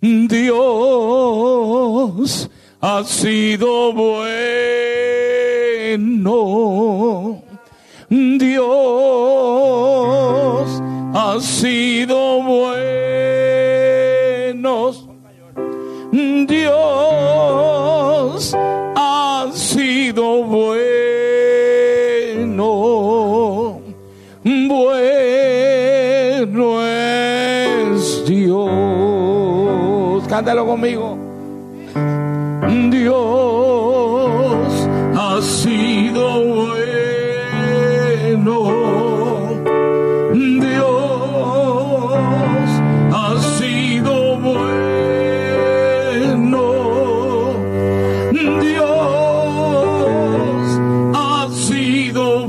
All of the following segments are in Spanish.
Dios ha sido bueno. Dios ha sido bueno. Dios ha sido bueno. Bueno es Dios. Cántalo conmigo. Dios ha sido bueno. Dios ha sido bueno. Dios ha sido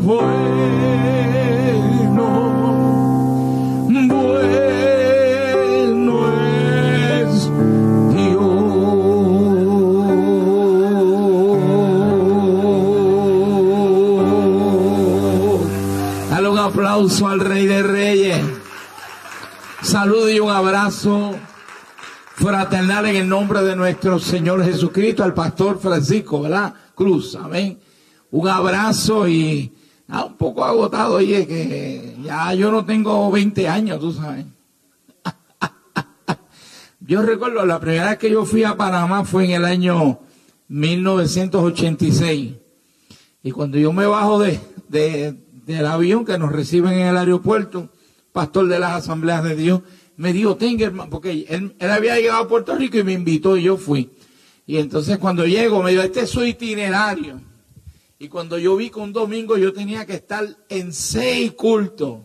bueno. Bueno es Dios. Dale un aplauso al Rey de Reyes. Saludo y un abrazo fraternal en el nombre de nuestro Señor Jesucristo, al pastor Francisco, ¿verdad? Cruz, amén. Un abrazo y un poco agotado, oye, que ya yo no tengo 20 años, tú sabes. Yo recuerdo la primera vez que yo fui a Panamá fue en el año 1986. Y cuando yo me bajo del avión que nos reciben en el aeropuerto, pastor de las Asambleas de Dios, me dijo, tenga hermano, porque él había llegado a Puerto Rico y me invitó y yo fui. Y entonces cuando llego me dijo, este es su itinerario. Y cuando yo vi que un domingo yo tenía que estar en 6 cultos.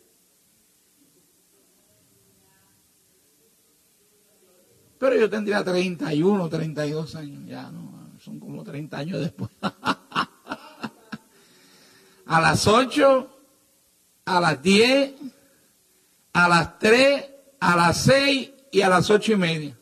Pero yo tendría 31, 32 años, ya no, son como 30 años después. A las 8, a las 10, a las 3, a las 6 y a las 8:30.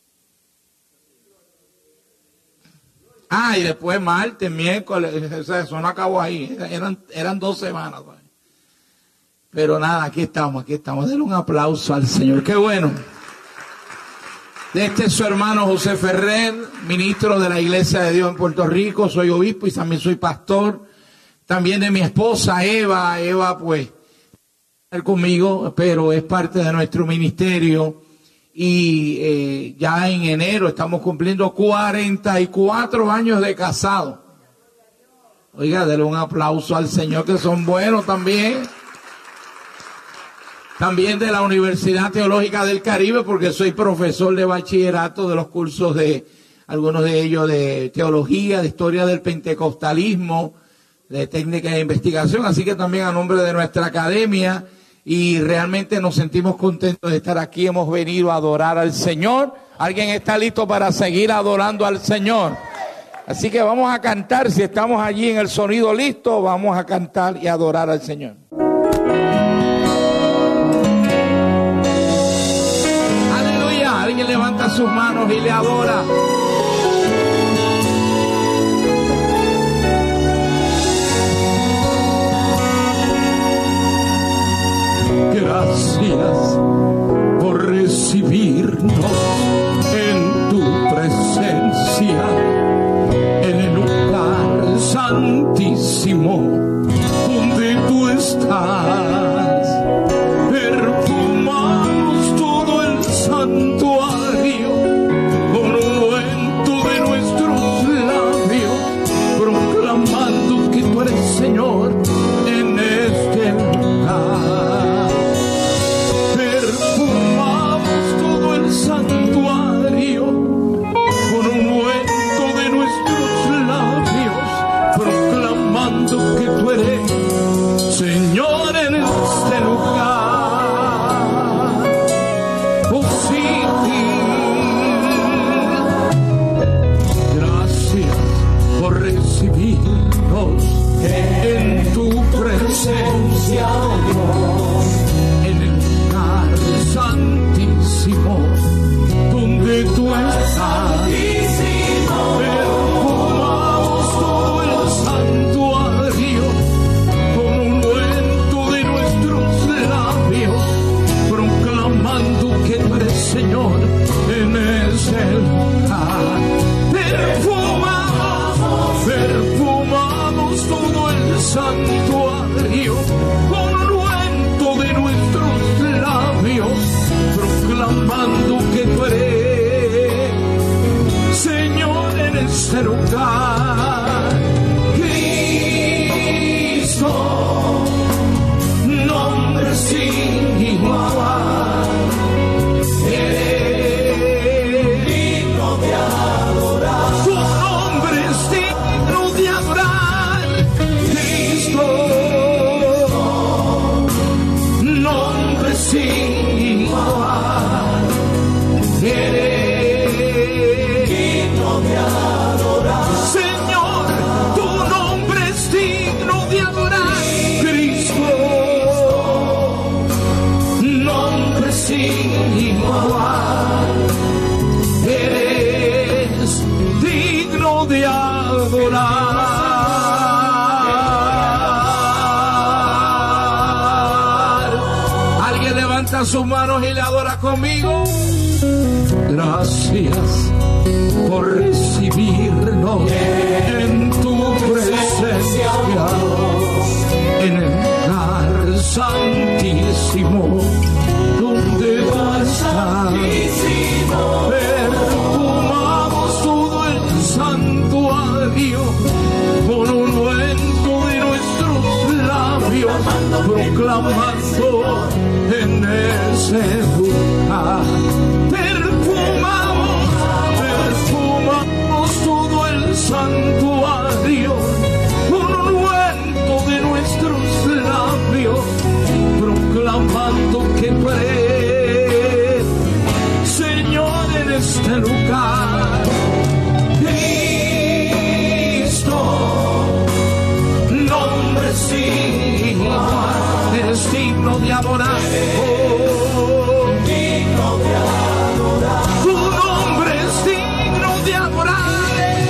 Y después martes, miércoles, eso no acabó ahí, eran 2 semanas. Pero nada, aquí estamos. Denle un aplauso al Señor, qué bueno. Este es su hermano José Ferrer, ministro de la Iglesia de Dios en Puerto Rico, soy obispo y también soy pastor. También de mi esposa Eva pues, conmigo, pero es parte de nuestro ministerio. Y ya en enero estamos cumpliendo 44 años de casado. Oiga, denle un aplauso al Señor, que son buenos también. También de la Universidad Teológica del Caribe, porque soy profesor de bachillerato de los cursos de, algunos de ellos de teología, de historia del pentecostalismo, de técnica de investigación, así que también a nombre de nuestra academia, y realmente nos sentimos contentos de estar aquí. Hemos venido a adorar al Señor. ¿Alguien está listo para seguir adorando al Señor? Así que vamos a cantar. Si estamos allí en el sonido listo, vamos a cantar y adorar al Señor. Aleluya. Alguien levanta sus manos y le adora. Gracias por recibirnos en tu presencia, en el lugar santísimo donde tú estás. Perfumamos todo el santuario con ungüento de nuestros labios, proclamando que tú eres Señor en este lugar. Perfumamos todo el santuario adorar. Alguien levanta sus manos y le adora conmigo. Gracias por recibirnos en tu presencia, en el lugar santísimo, donde vas a estar. Perfumamos todo el santuario con un ungüento de nuestros labios, proclamando en ese lugar. Perfumamos todo el santuario con un ungüento de nuestros labios, proclamando que tú eres Señor en este lugar. Cristo, nombre sin igual, es digno de adorar. Digno de adorar. Tu nombre es digno de adorar.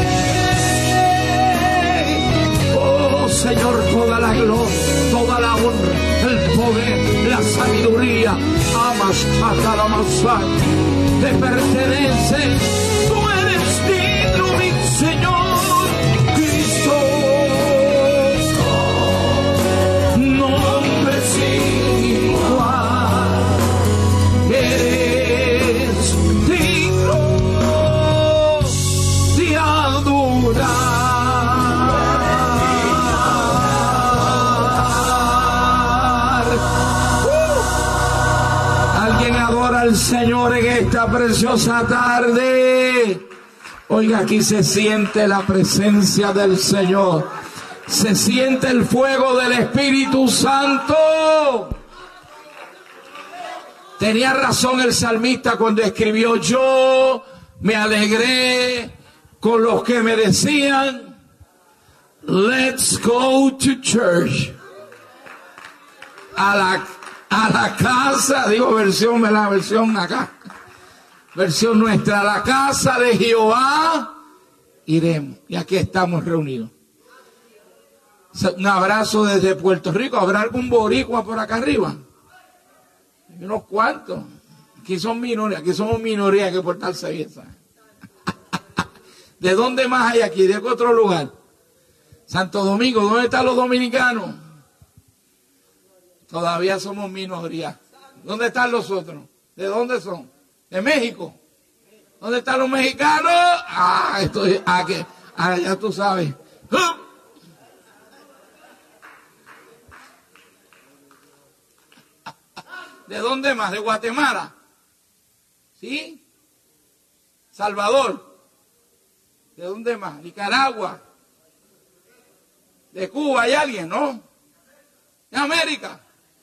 Oh Señor, toda la gloria, toda la honra, el poder, la sabiduría, amas a cada masá, te pertenece. Tú eres digno, mi Señor Cristo. Nombre sin igual, eres digno de adorar. Alguien adora al Señor en esta preciosa tarde. Oiga, aquí se siente la presencia del Señor. Se siente el fuego del Espíritu Santo. Tenía razón el salmista cuando escribió: yo me alegré con los que me decían, let's go to church. A la casa, digo versión, la versión acá, versión nuestra, a la casa de Jehová iremos. Y aquí estamos reunidos. Un abrazo desde Puerto Rico. ¿Habrá algún boricua por acá arriba? Hay unos cuantos. Aquí son minorías, aquí somos minorías, que portarse bien, ¿sabes? ¿De dónde más hay aquí? ¿De qué otro lugar? Santo Domingo. ¿Dónde están los dominicanos? Todavía somos minoría. ¿Dónde están los otros? ¿De dónde son? ¿De México? ¿Dónde están los mexicanos? Ya tú sabes. ¿De dónde más? ¿De Guatemala? ¿Sí? ¿Salvador? ¿De dónde más? ¿Nicaragua? ¿De Cuba hay alguien, no? ¿De América?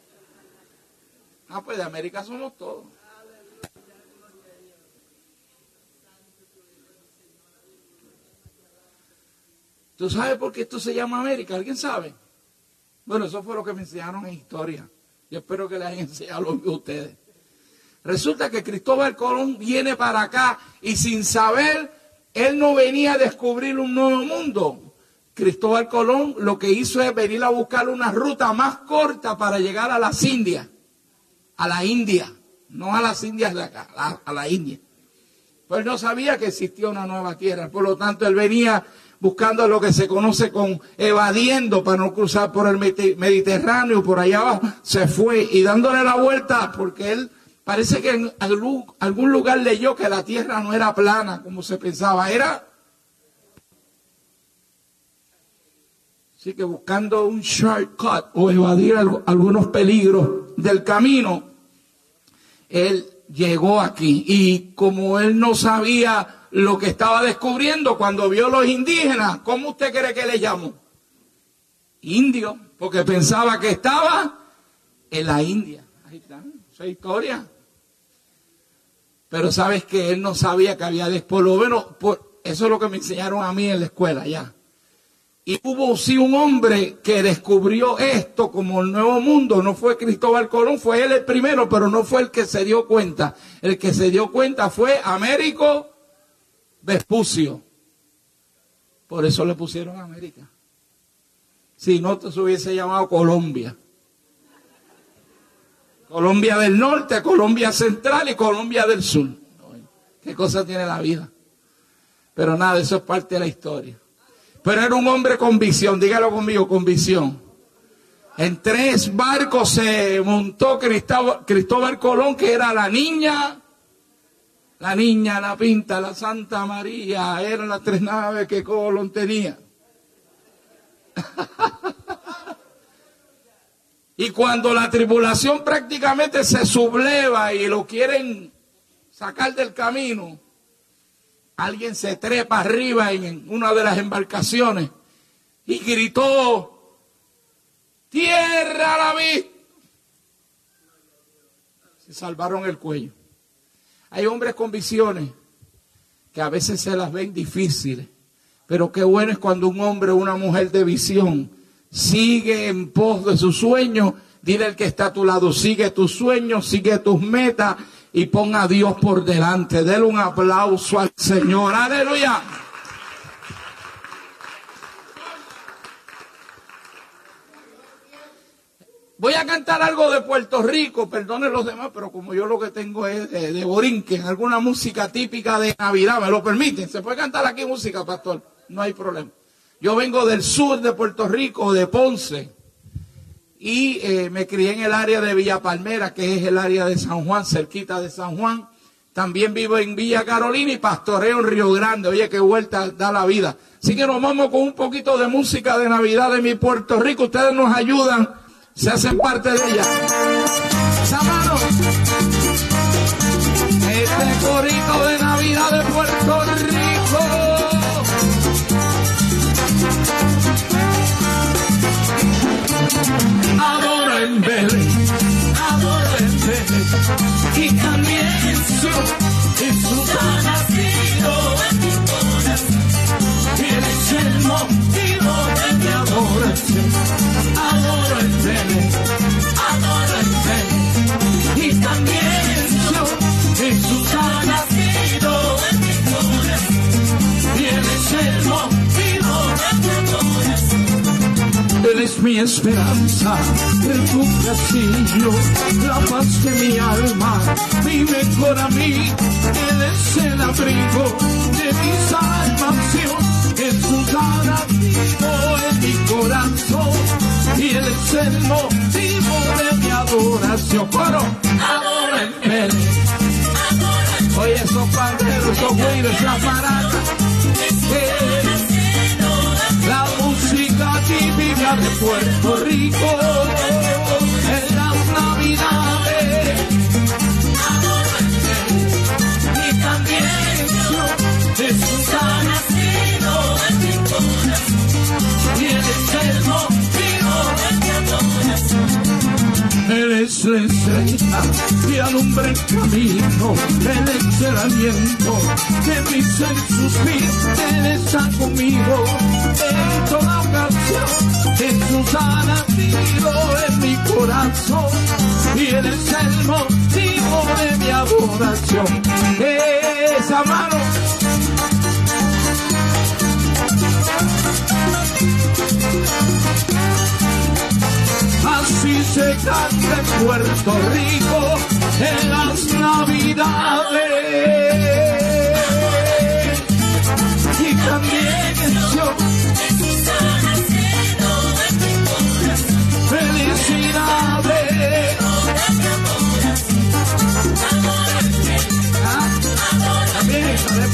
Pues de América somos todos. ¿Tú sabes por qué esto se llama América? ¿Alguien sabe? Bueno, eso fue lo que me enseñaron en historia. Yo espero que les hayan enseñado lo mismo a ustedes. Resulta que Cristóbal Colón viene para acá y sin saber, él no venía a descubrir un nuevo mundo. Cristóbal Colón lo que hizo es venir a buscar una ruta más corta para llegar a las Indias. A la India, no a las Indias de acá, a la India. Pues no sabía que existía una nueva tierra, por lo tanto él venía buscando lo que se conoce con evadiendo para no cruzar por el Mediterráneo, por allá abajo, se fue y dándole la vuelta, porque él parece que en algún lugar leyó que la tierra no era plana como se pensaba, era... Así que buscando un shortcut o evadir algunos peligros del camino, él llegó aquí. Y como él no sabía lo que estaba descubriendo, cuando vio los indígenas, ¿cómo usted cree que le llamó? Indio, porque pensaba que estaba en la India. Ahí está, esa historia. Pero sabes que él no sabía que había después. Bueno, eso es lo que me enseñaron a mí en la escuela ya. Y hubo sí un hombre que descubrió esto como el nuevo mundo. No fue Cristóbal Colón, fue él el primero, pero no fue el que se dio cuenta. El que se dio cuenta fue Américo Vespucio. Por eso le pusieron América. Si no, se hubiese llamado Colombia. Colombia del Norte, Colombia Central y Colombia del Sur. ¿Qué cosa tiene la vida? Pero nada, eso es parte de la historia. Pero era un hombre con visión, dígalo conmigo, con visión. En 3 barcos se montó Cristóbal Colón, que era la niña, la Pinta, la Santa María, eran las 3 naves que Colón tenía. Y cuando la tripulación prácticamente se subleva y lo quieren sacar del camino, alguien se trepa arriba en una de las embarcaciones y gritó: ¡tierra a la vista! Se salvaron el cuello. Hay hombres con visiones que a veces se las ven difíciles, pero qué bueno es cuando un hombre o una mujer de visión sigue en pos de sus sueños. Dile al que está a tu lado: sigue tus sueños, sigue tus metas y pon a Dios por delante. Dele un aplauso al Señor. ¡Aleluya! Voy a cantar algo de Puerto Rico, perdonen los demás, pero como yo lo que tengo es de Borinquen, alguna música típica de Navidad, ¿me lo permiten? ¿Se puede cantar aquí música, pastor? No hay problema. Yo vengo del sur de Puerto Rico, de Ponce, y me crié en el área de Villa Palmera, que es el área de San Juan, cerquita de San Juan. También vivo en Villa Carolina y pastoreo en Río Grande. Oye, qué vuelta da la vida. Así que nos vamos con un poquito de música de Navidad de mi Puerto Rico. Ustedes nos ayudan, se hacen parte de ella. ¡Sábado! Este corito de Navidad de Puerto Rico. Adoro en Belén, y también Jesús ha nacido en mi corazón, y Él es el motivo de mi adoración. Adoro en Belén, y también Jesús ha nacido en mi corazón, y Él es el motivo de mi adoración. Él es mi esperanza, el castillo, la paz de mi alma, mi mejor amigo. Él es el abrigo de mi salvación. Jesús ha nacido en mi corazón, y Él es el motivo de mi adoración. Coro, adórenme. Oye, esos panderos, esos güiros, esas maracas. La música típica de Puerto Rico en las Navidades. Y también Jesús ha nacido en mi corazón, y Él es el motivo de mi adoración. Él es la estrella que alumbra el camino, Él es el aliento que mi ser suspira. Él está conmigo en toda ocasión. Jesús ha nacido en mi corazón, y Él es el motivo de mi adoración. Esa mano. Así se canta en Puerto Rico en las Navidades. Y también yo, felicidades. También,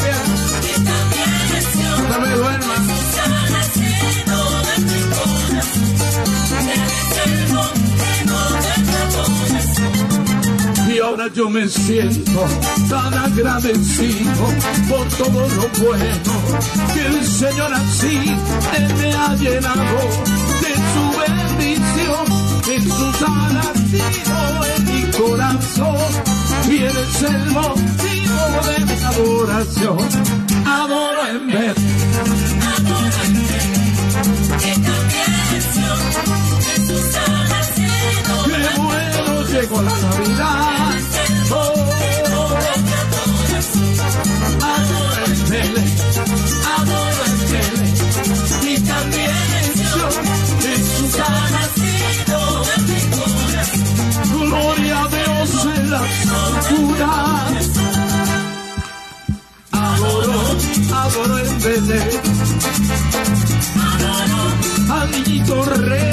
no me duermas. Y ahora yo me siento tan agradecido por todo lo bueno que el Señor así me ha llenado de su bendición. Jesús ha nacido en mi corazón, y Él es el motivo de mi adoración. Adoro en ver, que también Jesús ha nacido. Qué bueno llegó la Navidad. Adoro en Belén, adoro en Belén, al niñito rey.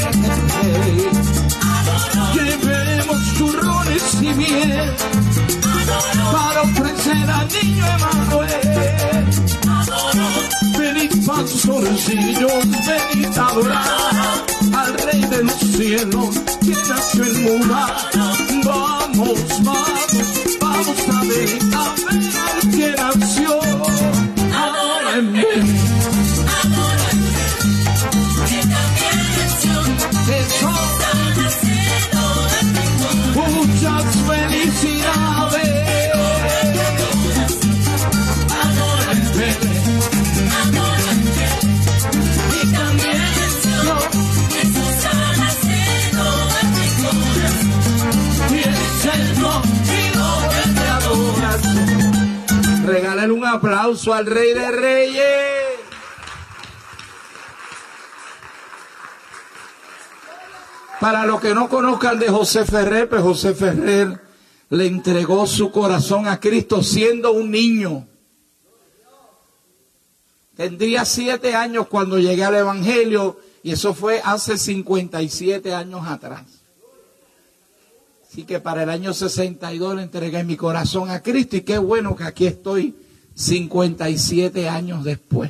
Llevemos turrones y miel para ofrecer al niño Emanuel. Venid pastorcillos, venid a adorar al Rey de los cielos, que nació en Mudar. Vamos, vamos, vamos a ver al que nació. Adórenme, que también nació. eso. Muchas felicidades. Adórenme. Y también nació. Jesús ha nacido en mi corazón. Y es el motivo de mi adoración. Regálale un aplauso al Rey de Reyes. Para los que no conozcan de José Ferrer, pues José Ferrer le entregó su corazón a Cristo siendo un niño. Tendría 7 años cuando llegué al Evangelio, y eso fue hace 57 años atrás. Así que para el año 62 le entregué mi corazón a Cristo, y qué bueno que aquí estoy 57 años después.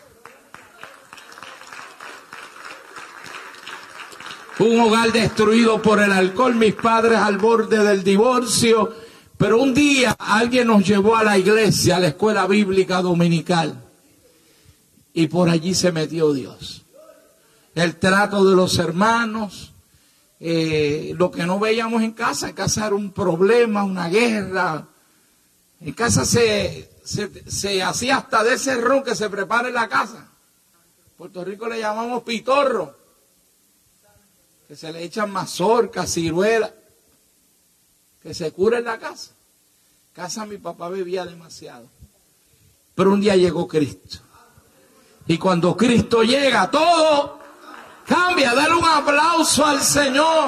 Un hogar destruido por el alcohol, mis padres al borde del divorcio, pero un día alguien nos llevó a la iglesia, a la escuela bíblica dominical, y por allí se metió Dios. El trato de los hermanos, lo que no veíamos en casa era un problema, una guerra. En casa se hacía hasta de ese ron que se prepara en la casa. En Puerto Rico le llamamos pitorro, que se le echan mazorca, ciruela, que se cura en la casa. En casa mi papá bebía demasiado. Pero un día llegó Cristo. Y cuando Cristo llega, todo cambia. Dale un aplauso al Señor.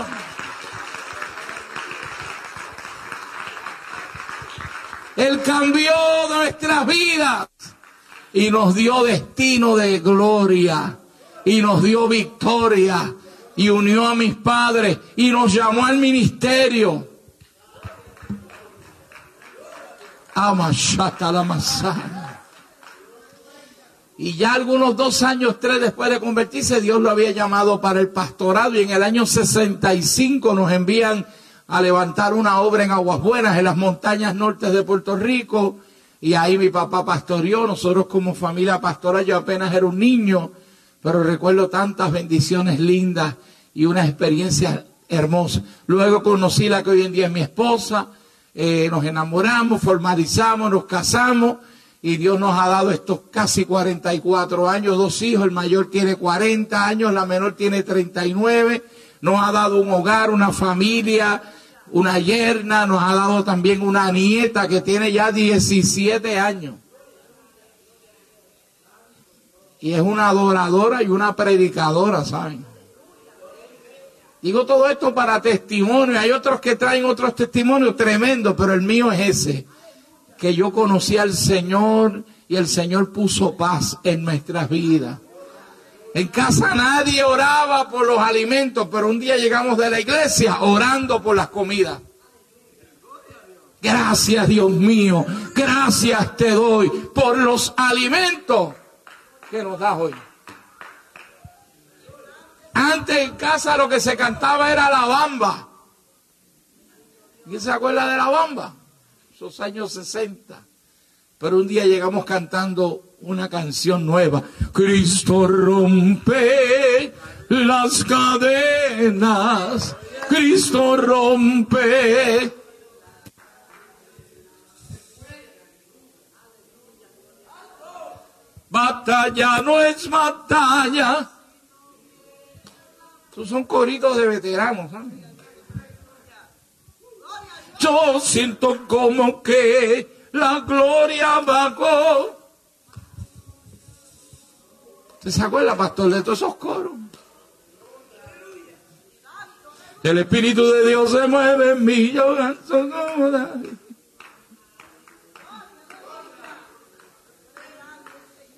Él cambió nuestras vidas y nos dio destino de gloria y nos dio victoria. Y unió a mis padres y nos llamó al ministerio. Amashata la masana. Y ya algunos 2 años, 3 después de convertirse, Dios lo había llamado para el pastorado. Y en el año 65 nos envían a levantar una obra en Aguas Buenas, en las montañas norte de Puerto Rico. Y ahí mi papá pastoreó. Nosotros como familia pastoral, yo apenas era un niño, pero recuerdo tantas bendiciones lindas y una experiencia hermosa. Luego conocí la que hoy en día es mi esposa, nos enamoramos, formalizamos, nos casamos, y Dios nos ha dado estos casi 44 años, 2 hijos, el mayor tiene 40 años, la menor tiene 39, nos ha dado un hogar, una familia, una yerna, nos ha dado también una nieta que tiene ya 17 años. Y es una adoradora y una predicadora, ¿saben? Digo todo esto para testimonio. Hay otros que traen otros testimonios tremendos, pero el mío es ese, que yo conocí al Señor y el Señor puso paz en nuestras vidas. En casa nadie oraba por los alimentos, pero un día llegamos de la iglesia orando por las comidas. Gracias, Dios mío, gracias te doy por los alimentos que nos das hoy. Antes en casa lo que se cantaba era la bamba. ¿Quién se acuerda de la bamba? Esos años 60. Pero un día llegamos cantando una canción nueva. Cristo rompe las cadenas. Cristo rompe. Batalla no es batalla. Estos son coritos de veteranos, ¿sabes? Yo siento como que la gloria bajó. ¿Usted se acuerda, pastor, de todos esos coros? El Espíritu de Dios se mueve en mí, yo canto como David.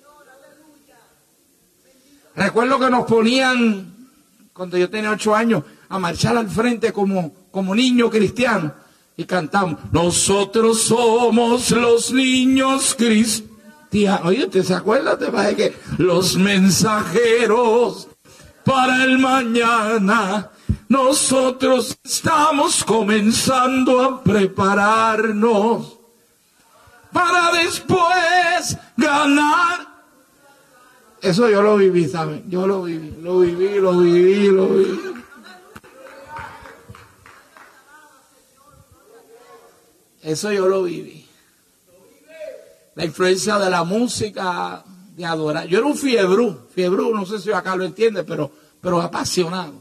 Recuerdo que nos ponían, cuando yo tenía 8 años, a marchar al frente como niño cristiano. Y cantamos, nosotros somos los niños cristianos. Oye, ¿usted se acuerda? ¿Te parece que los mensajeros para el mañana? Nosotros estamos comenzando a prepararnos para después ganar. Eso yo lo viví, ¿saben? Yo lo viví. Eso yo lo viví. La influencia de la música, de adorar. Yo era un fiebrú, no sé si acá lo entiende, pero apasionado.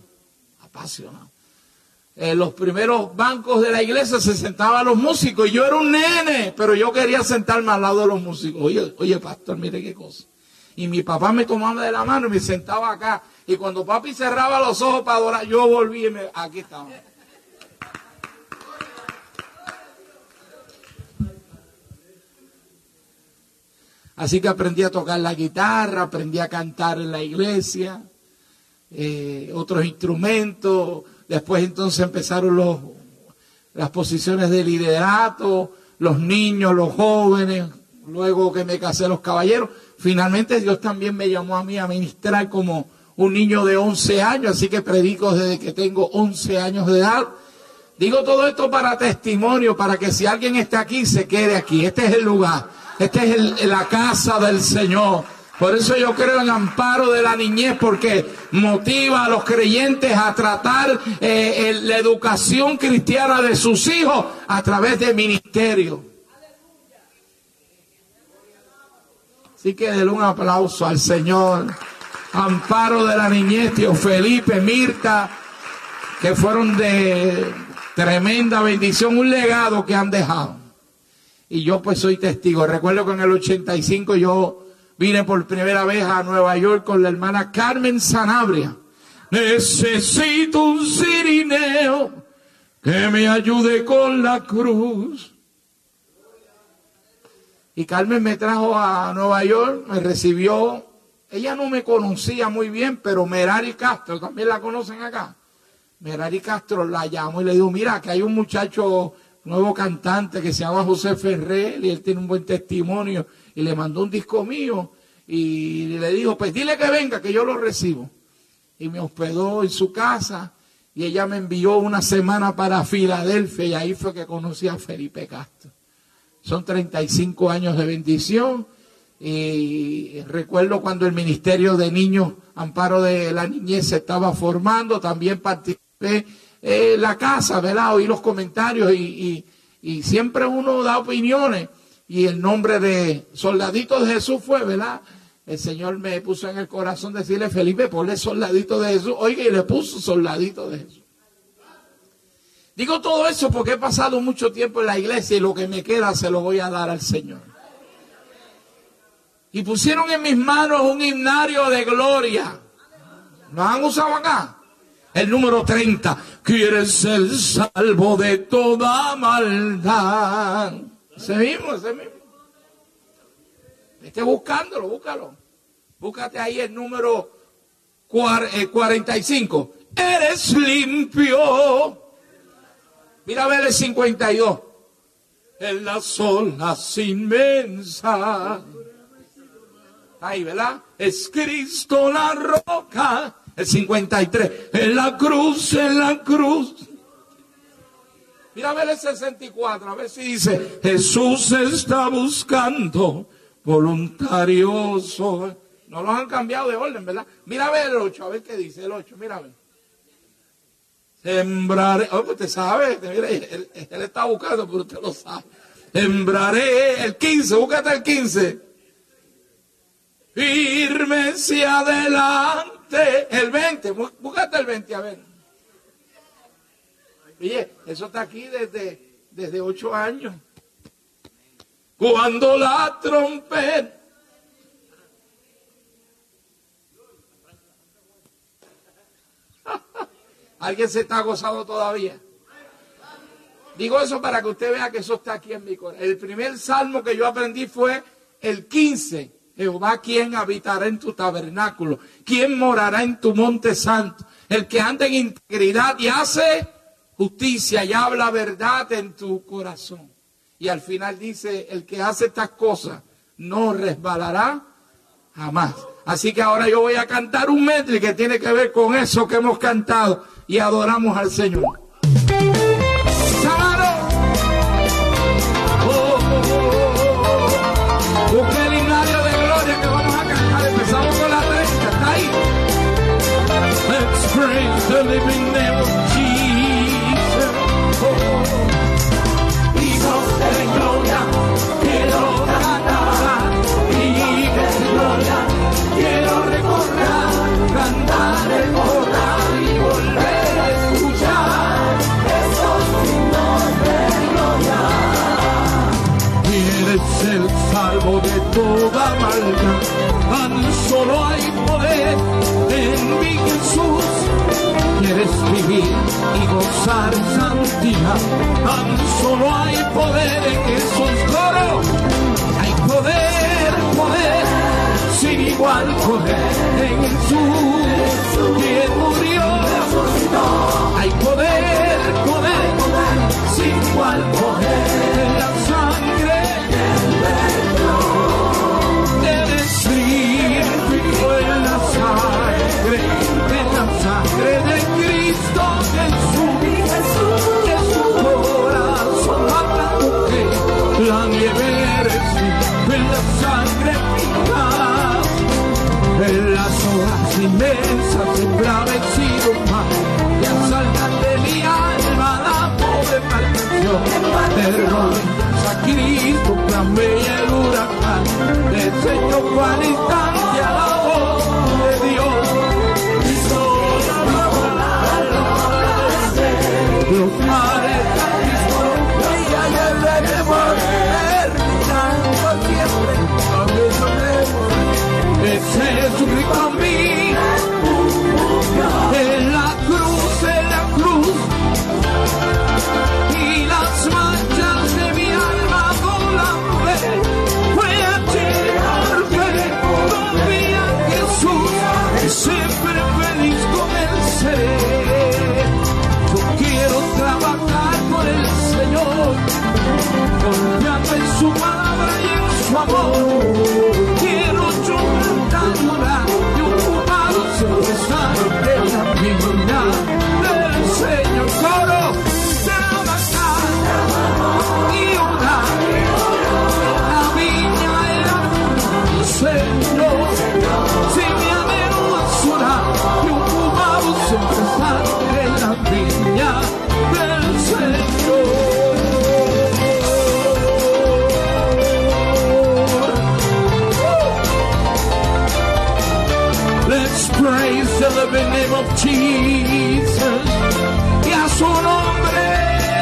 En los primeros bancos de la iglesia se sentaban los músicos y yo era un nene, pero yo quería sentarme al lado de los músicos. Oye, pastor, mire qué cosa. Y mi papá me tomaba de la mano y me sentaba acá. Y cuando papi cerraba los ojos para adorar, yo volví y aquí estaba. Así que aprendí a tocar la guitarra, aprendí a cantar en la iglesia, otros instrumentos. Después entonces empezaron las posiciones de liderato, los niños, los jóvenes, luego que me casé los caballeros. Finalmente Dios también me llamó a mí a ministrar como un niño de 11 años, así que predico desde que tengo 11 años de edad. Digo todo esto para testimonio, para que si alguien está aquí, se quede aquí. Este es el lugar. Esta es la casa del Señor. Por eso yo creo en Amparo de la Niñez, porque motiva a los creyentes a tratar la educación cristiana de sus hijos a través de ministerio. Así que denle un aplauso al Señor. Amparo de la Niñez, tío Felipe, Mirta, que fueron de tremenda bendición, un legado que han dejado. Y yo pues soy testigo. Recuerdo que en el 85 yo vine por primera vez a Nueva York con la hermana Carmen Sanabria. Necesito un cirineo que me ayude con la cruz. Y Carmen me trajo a Nueva York, me recibió. Ella no me conocía muy bien, pero Merari Castro, también la conocen acá. Merari Castro la llamó y le dijo, mira, que hay un muchacho nuevo cantante que se llama José Ferrer y él tiene un buen testimonio y le mandó un disco mío y le dijo, pues dile que venga, que yo lo recibo. Y me hospedó en su casa y ella me envió una semana para Filadelfia y ahí fue que conocí a Felipe Castro. Son 35 años de bendición y recuerdo cuando el Ministerio de Niños, Amparo de la Niñez se estaba formando, también participé la casa, ¿verdad? Oí los comentarios y siempre uno da opiniones y el nombre de Soldadito de Jesús fue, ¿verdad? El Señor me puso en el corazón decirle, Felipe, ponle Soldadito de Jesús. Oiga, y le puso Soldadito de Jesús. Digo todo eso porque he pasado mucho tiempo en la iglesia y lo que me queda se lo voy a dar al Señor. Y pusieron en mis manos un himnario de gloria. ¿Lo han usado acá? El número 30. ¿Quieres ser salvo de toda maldad? Ese mismo. Esté buscándolo, búscalo. Búscate ahí el número 45. Eres limpio. Mira a ver el 52. En las olas inmensas. Ahí, ¿verdad? Es Cristo la roca. El 53. En la cruz. Mira a ver el 64. A ver si dice. Jesús está buscando voluntarios. No los han cambiado de orden, ¿verdad? Mira a ver el 8. A ver qué dice el 8. Mira a ver. Sembraré. Oh, usted sabe. Mira, él está buscando, pero usted lo sabe. Sembraré. El 15. Búscate el 15. Firme hacia adelante. El 20. Búscate el 20, a ver. Oye, eso está aquí desde 8 años. Cuando la trompeta. ¿Alguien se está gozando todavía? Digo eso para que usted vea que eso está aquí en mi corazón. El primer salmo que yo aprendí fue el 15. Jehová, ¿quién habitará en tu tabernáculo? ¿Quién morará en tu monte santo? El que anda en integridad y hace justicia y habla verdad en tu corazón. Y al final dice, el que hace estas cosas no resbalará jamás. Así que ahora yo voy a cantar un medley que tiene que ver con eso que hemos cantado y adoramos al Señor. ¡Sábado! Busque el himnario de gloria que vamos a cantar. Empezamos con la 30, ¿está ahí? Let's praise the living name of Jesus. Hijos de gloria, quiero cantar. Hijos de gloria, quiero recordar, cantar, recordar y volver a escuchar esos himnos de gloria. Eres el salvo de toda maldad, tan solo hay poder en mi Jesús. Quieres vivir y gozar santidad, tan solo hay poder en Jesús. Coro, hay poder, poder, sin igual poder en Jesús, quien murió. Hay poder, poder, sin igual poder en la sangre del Espíritu, en la sangre de Cristo Jesús, que su corazón hablando que la nieve eres en la sangre eficaz, en las horas inmensas embravecido más, y asaltan de mi alma la pobre maldición, terror a Cristo, clamé y el huracán, descendió cual instante a la voz de Dios, y sola los mares a Cristo, y el de poder, brillando siempre, es Jesucristo a mí, en la cruz, y las manchas de mi alma con la fe, fue allí porque confía en Jesús, y siempre feliz con él seré. Yo quiero trabajar por el Señor, confiando en su palabra y en su amor. Quiero yo cantar y ocupado siempre estar en la viña del Señor. Coro, trabajar y orar, la viña era Señor. Si mi anhelo es orar y ocupado siempre estar en la viña del Señor. Let's praise the living name of Jesus. Y a su nombre.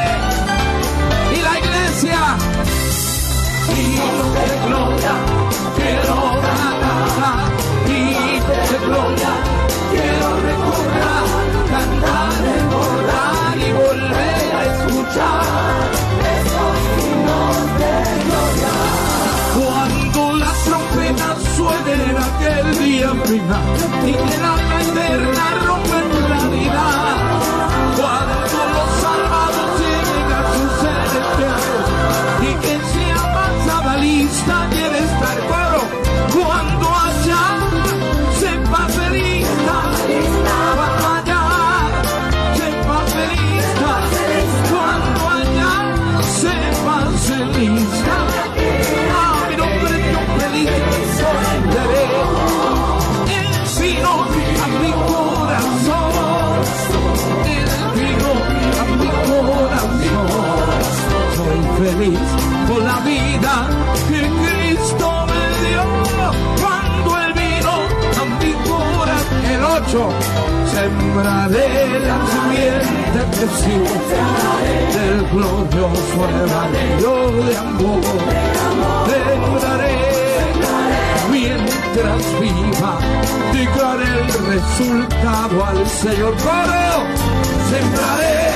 Y la iglesia. Hijos de gloria, quiero cantar. Hijos de gloria, quiero recordar, cantar, recordar y volver a escuchar esos himnos de gloria. Cuando las trompetas suenen aquel día final y que la alma eterna rompe en claridad, cuando los salvados lleguen a sus celestiales y que sea pasada lista quiere estar coro, cuando allá se pase lista, cuando allá se pase lista, cuando allá se pase lista, a mi nombre yo predicaré, el vino a mi corazón, el vino a mi corazón. Soy feliz con la vida que Cristo me dio, cuando Él vino a mi corazón. El 8, sembraré la simiente preciosa del glorioso evangelio de amor. Sembraré mientras viva, declaré el resultado al Señor. Coro, sembraré,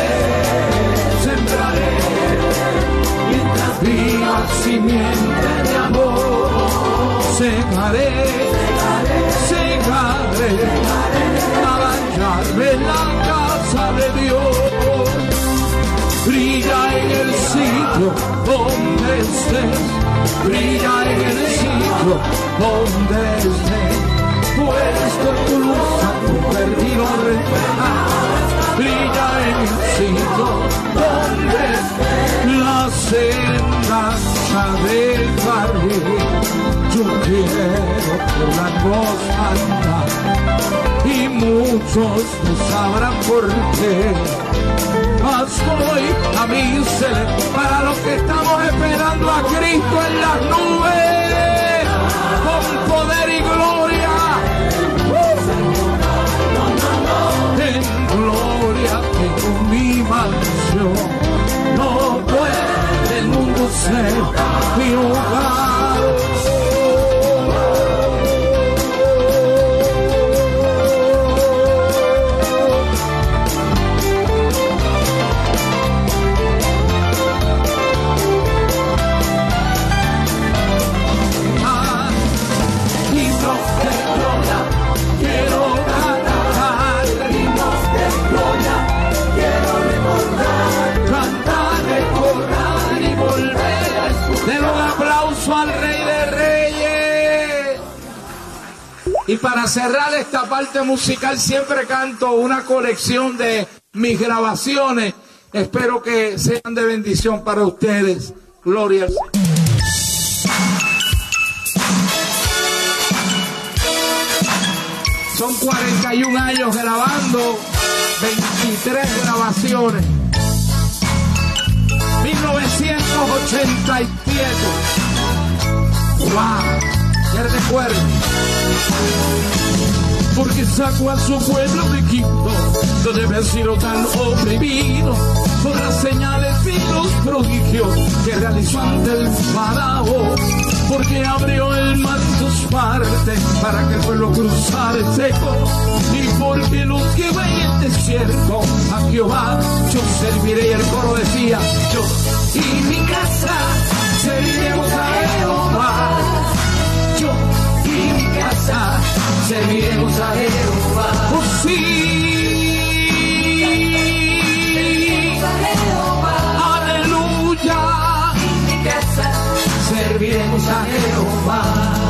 mientras viva simiente de amor. Segaré llegaré a bañarme en la casa de Dios. Brilla en el sitio donde estés, brilla en el sitio donde estés, pues con tu luz a tu perdido reflejar. Brilla en el sitio donde estés, la senda del carril. Yo quiero por la voz andar y muchos no sabrán por qué. Mas hoy a mí se le para los que estamos esperando a Cristo en las nubes con poder y gloria. En gloria tengo mi mansión, no puede el mundo ser mi hogar. Y para cerrar esta parte musical siempre canto una colección de mis grabaciones. Espero que sean de bendición para ustedes. Gloria al Señor. Son 41 años grabando, 23 grabaciones. 1987. ¡Wow! ¡Qué recuerdo! Porque sacó a su pueblo de Egipto, donde había sido tan oprimido por las señales y los prodigios que realizó ante el faraón. Porque abrió el mar en sus partes para que el pueblo cruzara el seco. Y porque los que va en el desierto a Jehová yo serviré. Y el coro decía: yo y mi casa serviremos a Jehová. Yo y mi casa serviremos a Jehová. Oh sí, aleluya. Y mi casa serviremos a Jehová.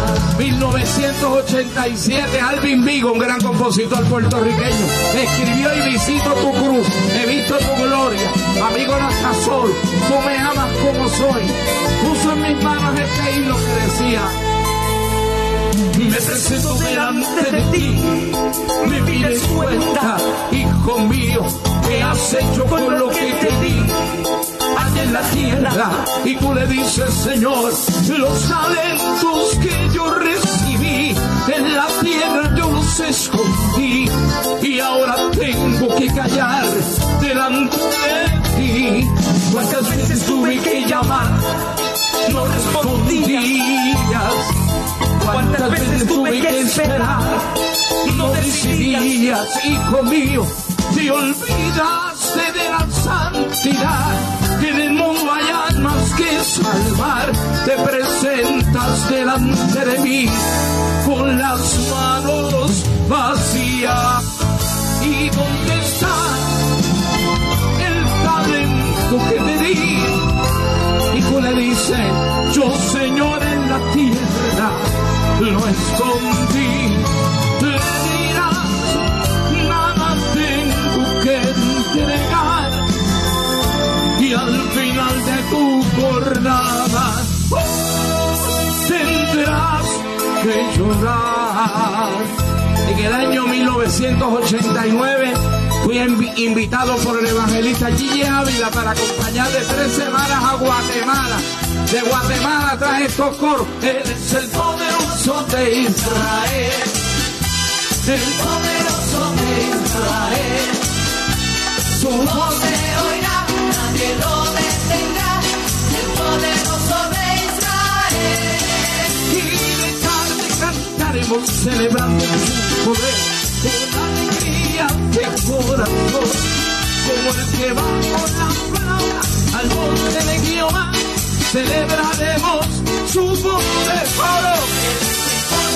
1987, Alvin Vigo, un gran compositor puertorriqueño, escribió: y visito tu cruz, he visto tu gloria. Amigo Nastasol, tú me amas como soy. Puso en mis manos este himno que decía: me presento delante de ti, me pides cuenta, hijo mío, ¿qué has hecho con lo que te di? Allá en la tierra, y tú le dices: Señor, los talentos que yo recibí en la tierra yo los escondí, y ahora tengo que callar delante de ti. ¿Cuántas veces tuve que llamar? No respondías. ¿Cuántas veces tuve que esperar? No decidías, hijo mío. Te olvidaste de la santidad, que en el mundo hay almas que salvar. Te presentas delante de mí con las manos vacías. ¿Y dónde está el talento que te di? Y tú le dices: yo, Señor, en la tierra lo escondí. Le dirás: nada tengo que entregar. Y al final de tu jornada tendrás que llorar. En el año 1989 fui invitado por el evangelista Gigi Ávila para acompañar de 3 semanas a Guatemala. De Guatemala traje estos coros: Él es el poderoso de Israel, el poderoso de Israel. Su voz se oirá, nadie lo detendrá, el poderoso de Israel. Y de tarde cantaremos celebrando su poder, con alegría de corazón, como el que va con la flauta al monte de Jehová. Celebraremos su poder.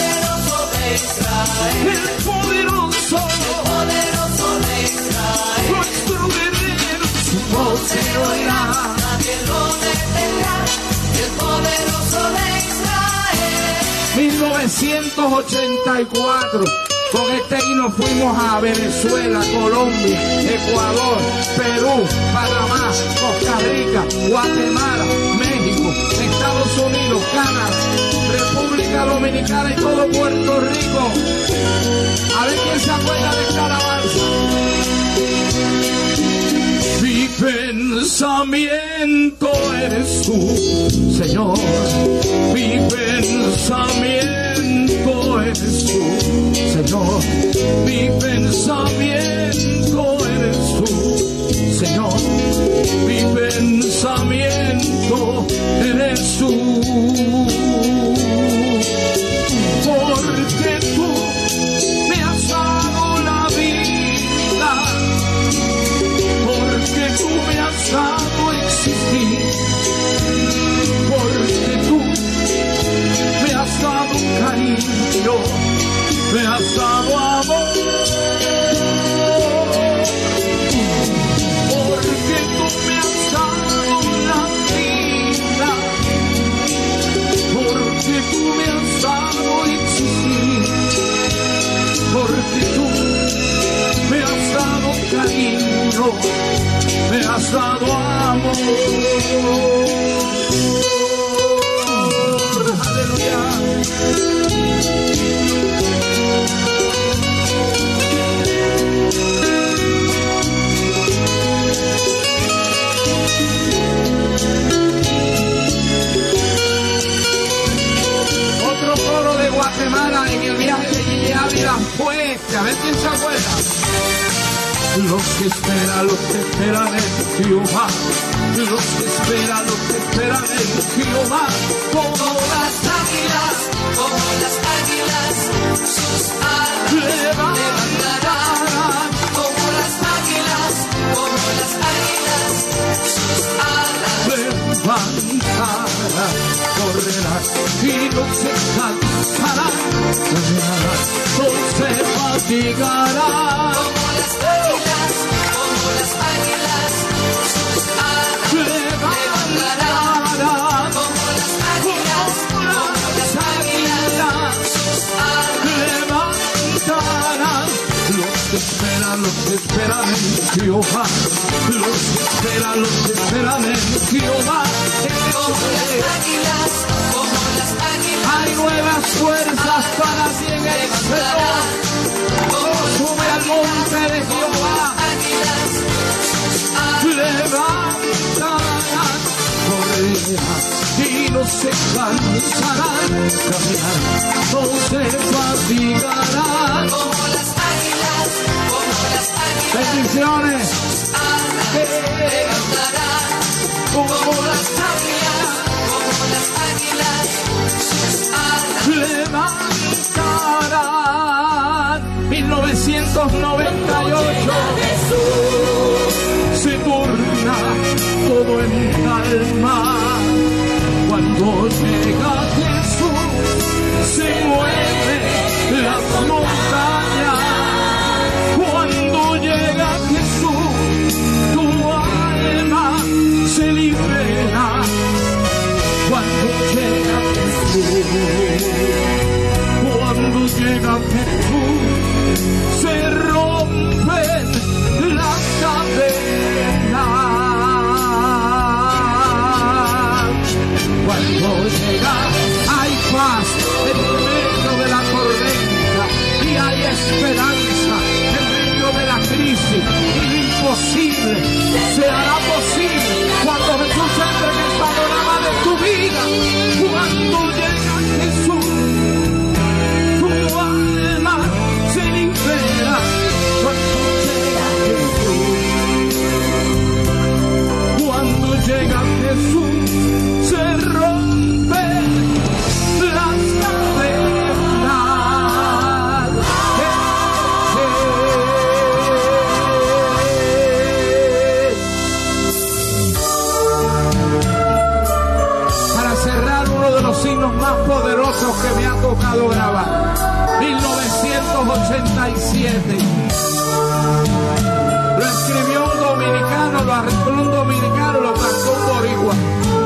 Israel, el poderoso de Israel, nuestro guerrero, su voz se oirá. nadie lo detendrá, el poderoso de Israel. 1984, con este himno fuimos a Venezuela, Colombia, Ecuador, Perú, Panamá, Costa Rica, Guatemala, México, Estados Unidos, Canadá, República Dominicana y todo Puerto Rico. A ver quién se acuerda de esta alabanza. Mi pensamiento eres tú, Señor. Mi pensamiento eres tú, Señor. Mi pensamiento eres tú, Señor. Mi pensamiento eres tú. Porque tú me has dado la vida. Porque tú me has dado existir, porque tú me has dado cariño, me has dado amor, porque tú me has dado la vida, porque tú me has dado existir, porque tú me has dado cariño, me has dado amor. Aleluya. Otro coro de Guatemala en el viaje de Gigi Ávila fue este. A ver quién se acuerda. Los que esperan en Jehová, los que esperan en Jehová, Como las águilas, sus alas levantarán. Como las águilas, sus alas levantarán, correrán y no se cansarán, caminarán, no se fatigarán. como las águilas, sus alas levantarán. Como las águilas, sus alas levantarán. Los que esperan en Jehová, los que esperan en Jehová. como las águilas, Hay nuevas fuerzas para ti en el Señor. Sube al monte de Jehová, levantarán, correrán y no se cansarán, caminarán, no se fatigarán. como las águilas, Bendiciones. levantarán. Como las águilas, sus alas Levantarán. 1998 se torna todo en calma. Cuando llega Jesús se mueve las montañas. Cuando llega Jesús tu alma se libera. Cuando llega Jesús, se rompen las cadenas. Cuando llega hay paz en medio de la tormenta y hay esperanza en medio de la crisis. Y lo imposible se hará posible cuando Jesús entre en el panorama de tu vida. Cuando llega Jesús, tu alma se libera. Cuando llega Jesús, cuando llega Jesús, se rompen las cadenas. esos que me ha tocado grabar. 1987. Lo escribió un dominicano, lo arregló un dominicano, lo cantó un boricua.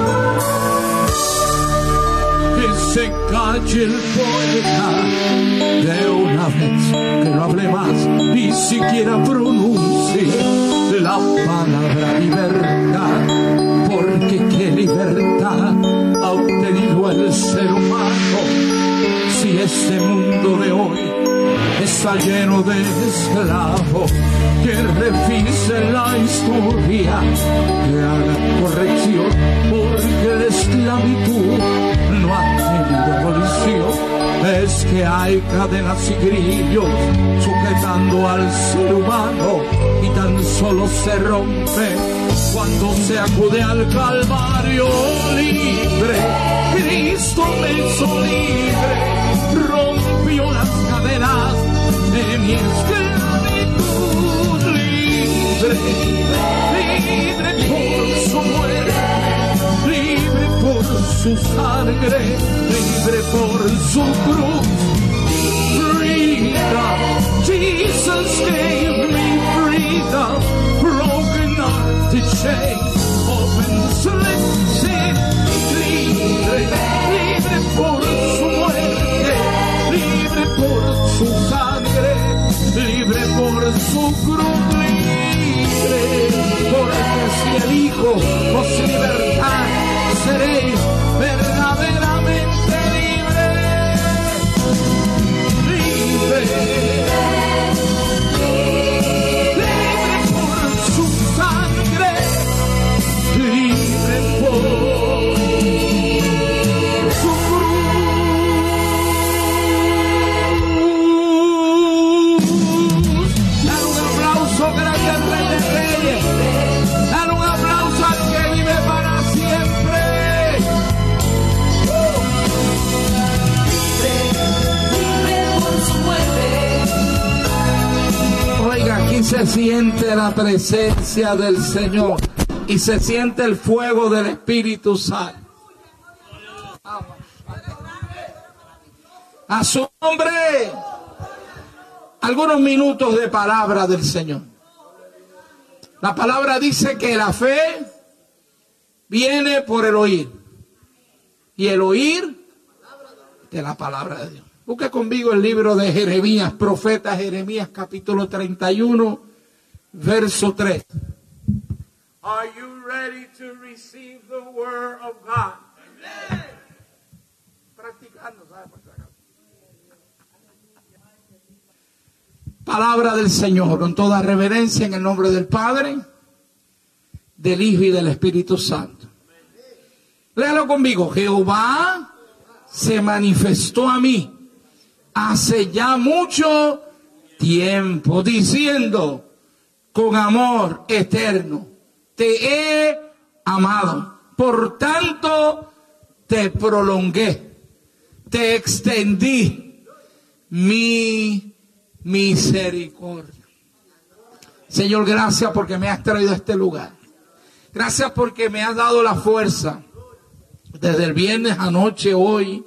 Que se calle el poeta de una vez, que no hable más, ni siquiera pronuncie la palabra libertad, porque qué libertad ha obtenido el ser humano si este mundo de hoy está lleno de esclavos. Que revise la historia, que haga corrección, porque la esclavitud no ha tenido abolición. Es que hay cadenas y grillos sujetando al ser humano, y tan solo se rompe cuando se acude al Calvario. Libre, Cristo me hizo libre, rompió las cadenas de mi esclavitud. Libre, libre por su muerte, libre por su sangre, libre por su cruz. Freedom, Jesus gave me freedom, broken hearted chains, open slits, libre, libre por su muerte, libre por su sangre, libre por su cruz, libre, porque si elijo os libertad, seréis verdaderamente libres. Libre, libre por su sangre, libre por su cruz. Dar un aplauso grande al Rey de Reyes. Dar un aplauso al que vive para siempre. Libre por su muerte. Oiga, aquí se siente la presencia del Señor y se siente el fuego del Espíritu Santo. A su nombre, algunos minutos de palabra del Señor. La palabra dice que la fe viene por el oír, y el oír de la palabra de Dios. Busque conmigo el libro de Jeremías, profeta Jeremías, capítulo 31, verso 3. Are you ready to receive the word of God? Amen. Practicando, ¿sabes? Palabra del Señor, con toda reverencia, en el nombre del Padre, del Hijo y del Espíritu Santo. Léalo conmigo. Jehová se manifestó a mí hace ya mucho tiempo, diciendo, con amor eterno te he amado, por tanto te prolongué, te extendí mi misericordia. Señor, gracias porque me has traído a este lugar. Gracias porque me has dado la fuerza desde el viernes anoche, hoy.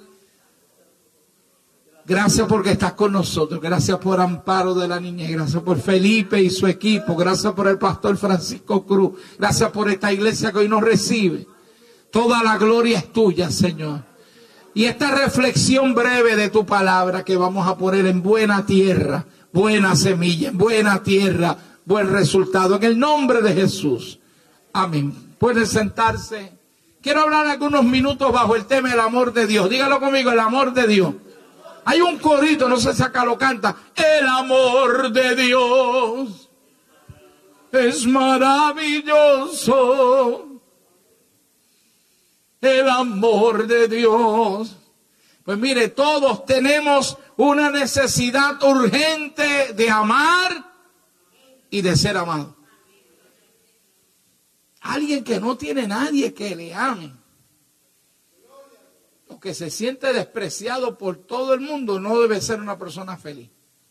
Gracias porque estás con nosotros. Gracias por Amparo de la Niñez. Gracias por Felipe y su equipo. Gracias por el pastor Francisco Cruz. Gracias por esta iglesia que hoy nos recibe. Toda la gloria es tuya, Señor. Y esta reflexión breve de tu palabra que vamos a poner en buena tierra, buena semilla, en buena tierra, buen resultado. En el nombre de Jesús. Amén. Pueden sentarse. Quiero hablar algunos minutos bajo el tema del amor de Dios. Dígalo conmigo, el amor de Dios. Hay un corito, no sé si acá lo canta. El amor de Dios es maravilloso. El amor de Dios. Pues mire, todos tenemos una necesidad urgente de amar y de ser amado. Alguien que no tiene nadie que le ame, o que se siente despreciado por todo el mundo, no debe ser una persona feliz.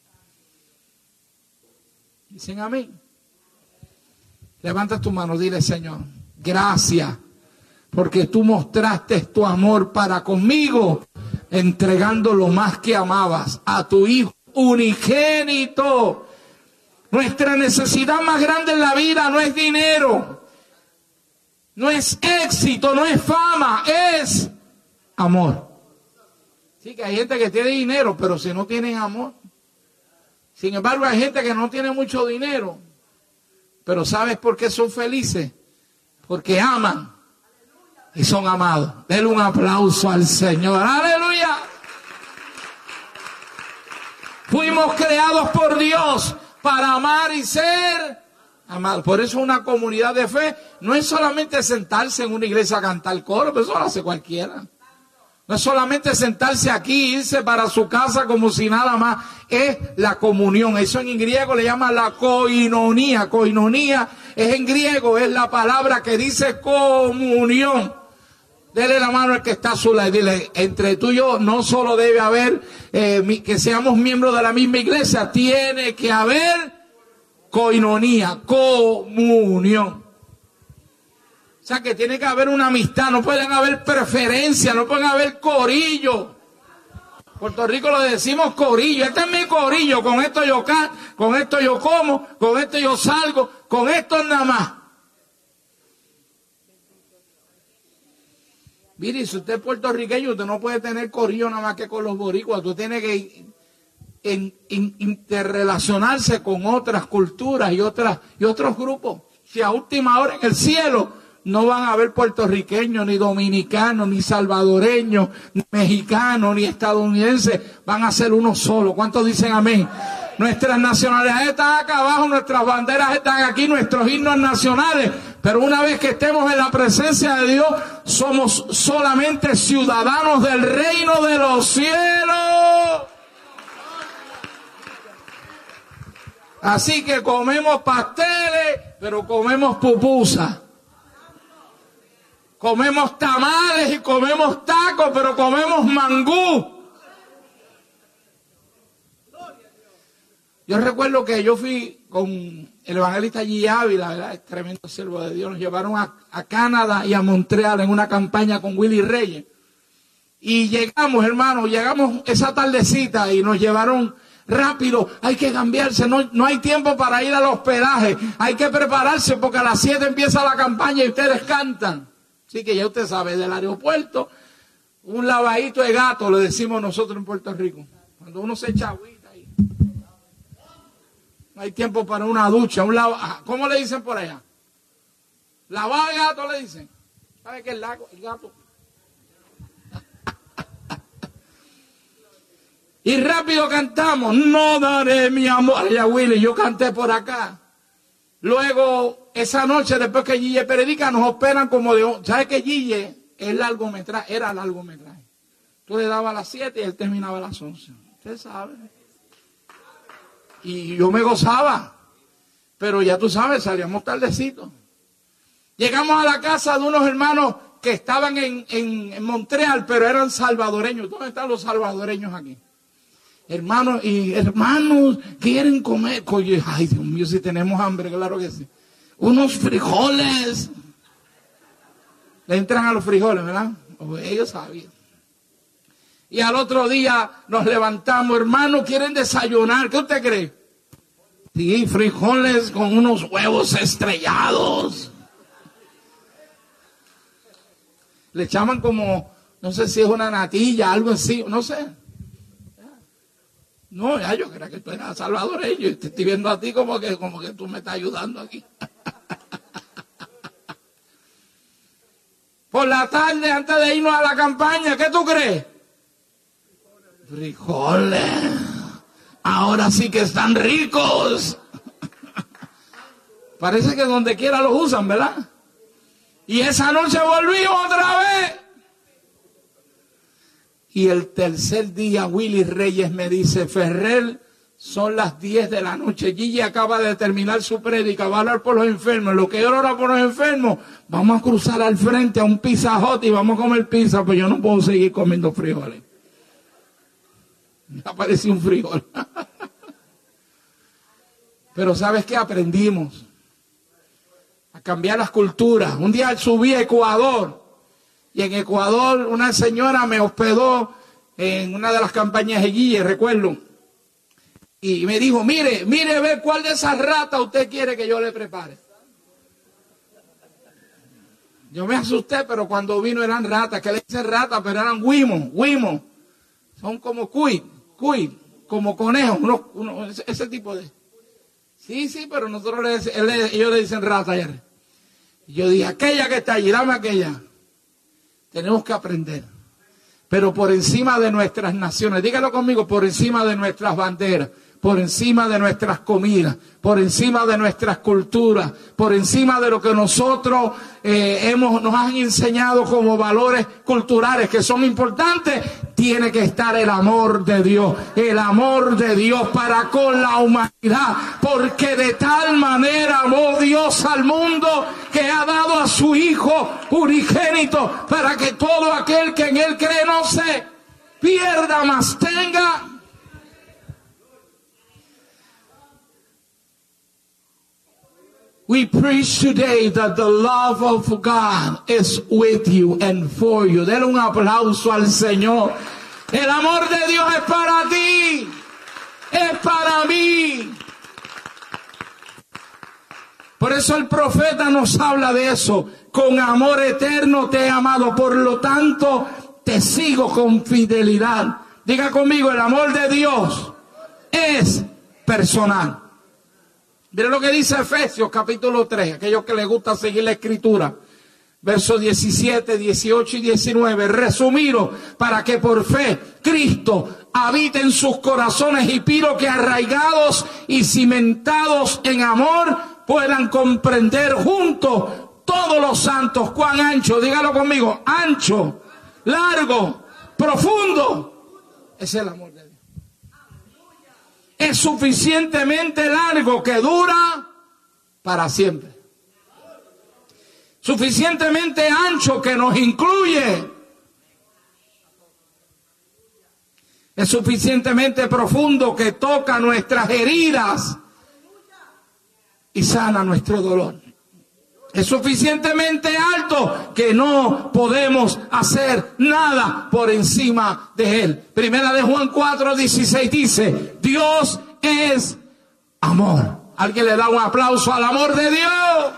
Dicen amén. Levanta tu mano, dile: Señor, gracias, porque tú mostraste tu amor para conmigo, entregando lo más que amabas, a tu Hijo unigénito. Nuestra necesidad más grande en la vida no es dinero, no es éxito, no es fama, es amor. Sí, que hay gente que tiene dinero, pero si no tienen amor. Sin embargo, hay gente que no tiene mucho dinero, pero ¿sabes por qué son felices? Porque aman y son amados. Denle un aplauso al Señor. ¡Aleluya! Fuimos creados por Dios para amar y ser amados. Por eso una comunidad de fe no es solamente sentarse en una iglesia a cantar coro, pero eso lo hace cualquiera. No es solamente sentarse aquí e irse para su casa como si nada más. Es la comunión. Eso en griego le llama la koinonía. Koinonía es en griego, es la palabra que dice comunión. Dele la mano al que está a su lado y dile, entre tú y yo no solo debe haber que seamos miembros de la misma iglesia, tiene que haber koinonía, comunión. O sea que tiene que haber una amistad, no pueden haber preferencias, no pueden haber corillo. Puerto Rico lo decimos corillo, este es mi corillo, con esto yo canto, con esto yo como, con esto yo salgo, con esto nada más. Mire, si usted es puertorriqueño, usted no puede tener corillo nada más que con los boricuas, tú tienes que interrelacionarse con otras culturas y otros grupos. Si a última hora en el cielo no van a haber puertorriqueños, ni dominicanos, ni salvadoreños, ni mexicanos, ni estadounidenses. Van a ser uno solo. ¿Cuántos dicen amén? Nuestras nacionalidades están acá abajo, nuestras banderas están aquí, nuestros himnos nacionales. Pero una vez que estemos en la presencia de Dios, somos solamente ciudadanos del reino de los cielos. Así que comemos pasteles, pero comemos pupusas. Comemos tamales y comemos tacos, pero comemos mangú. Yo recuerdo que yo fui con el evangelista G. Ávila, ¿verdad? Es tremendo siervo de Dios. Nos llevaron a Canadá y a Montreal en una campaña con Willy Reyes. Y llegamos, hermano, esa tardecita y nos llevaron rápido. Hay que cambiarse, no hay tiempo para ir al hospedaje. Hay que prepararse porque a las 7 empieza la campaña y ustedes cantan. Así que ya usted sabe, del aeropuerto, un lavadito de gato, le decimos nosotros en Puerto Rico. Cuando uno se echa agüita ahí. No hay tiempo para una ducha, ¿cómo le dicen por allá? Lavado de gato le dicen. ¿Sabe qué es el gato? Y rápido cantamos, no daré mi amor. Allá Willy, yo canté por acá. Luego, esa noche, después que Gille predica, nos esperan como de... ¿Sabe que Gille era largometraje? Tú le dabas a las 7 y él terminaba a las 11. Usted sabe. Y yo me gozaba. Pero ya tú sabes, salíamos tardecito. Llegamos a la casa de unos hermanos que estaban en Montreal, pero eran salvadoreños. ¿Dónde están los salvadoreños aquí? Hermanos, quieren comer. Oye, ay, Dios mío, si tenemos hambre, claro que sí. Unos frijoles. Le entran a los frijoles, ¿verdad? Ellos sabían. Y al otro día nos levantamos, hermanos, quieren desayunar. ¿Qué usted cree? Sí, frijoles con unos huevos estrellados. Le llaman como, no sé si es una natilla, algo así, no sé. No, ya yo creía que tú eras salvadoreño y te estoy viendo a ti como que tú me estás ayudando aquí. Por la tarde, antes de irnos a la campaña, ¿qué tú crees? Frijoles. Ahora sí que están ricos. Parece que donde quiera los usan, ¿verdad? Y esa noche volvimos otra vez. Y el tercer día Willy Reyes me dice, Ferrer, son las 10 de la noche. Gigi acaba de terminar su prédica, va a orar por los enfermos. Lo que yo oro por los enfermos, vamos a cruzar al frente a un Pizza Hut y vamos a comer pizza, pues yo no puedo seguir comiendo frijoles. Me apareció un frijol. Pero ¿sabes qué? Aprendimos a cambiar las culturas. Un día subí a Ecuador. Y en Ecuador una señora me hospedó en una de las campañas de Guille, recuerdo. Y me dijo, mire, ve cuál de esas ratas usted quiere que yo le prepare. Yo me asusté, pero cuando vino eran ratas, que le dicen ratas, pero eran guimos. Son como cuy, como conejos, ese tipo de... Sí, pero nosotros ellos le dicen rata. Y yo dije, aquella que está allí, dame aquella. Tenemos que aprender. Pero por encima de nuestras naciones, dígalo conmigo, por encima de nuestras banderas, por encima de nuestras comidas, por encima de nuestras culturas, por encima de lo que nosotros nos han enseñado como valores culturales que son importantes, tiene que estar el amor de Dios para con la humanidad, porque de tal manera amó Dios al mundo que ha dado a su Hijo unigénito para que todo aquel que en Él cree no se pierda, mas tenga. We preach today that the love of God is with you and for you. Denle un aplauso al Señor. El amor de Dios es para ti, es para mí. Por eso el profeta nos habla de eso. Con amor eterno te he amado, por lo tanto te sigo con fidelidad. Diga conmigo, el amor de Dios es personal. Mira lo que dice Efesios capítulo 3, aquellos que les gusta seguir la escritura. Versos 17, 18 y 19. Resumido, para que por fe Cristo habite en sus corazones y pido que arraigados y cimentados en amor puedan comprender juntos todos los santos cuán ancho, dígalo conmigo, ancho, largo, profundo es el amor de Dios. Es suficientemente largo que dura para siempre. Suficientemente ancho que nos incluye. Es suficientemente profundo que toca nuestras heridas y sana nuestro dolor. Es suficientemente alto que no podemos hacer nada por encima de Él. Primera de Juan 4:16 dice, Dios es amor. ¿Alguien le da un aplauso al amor de Dios?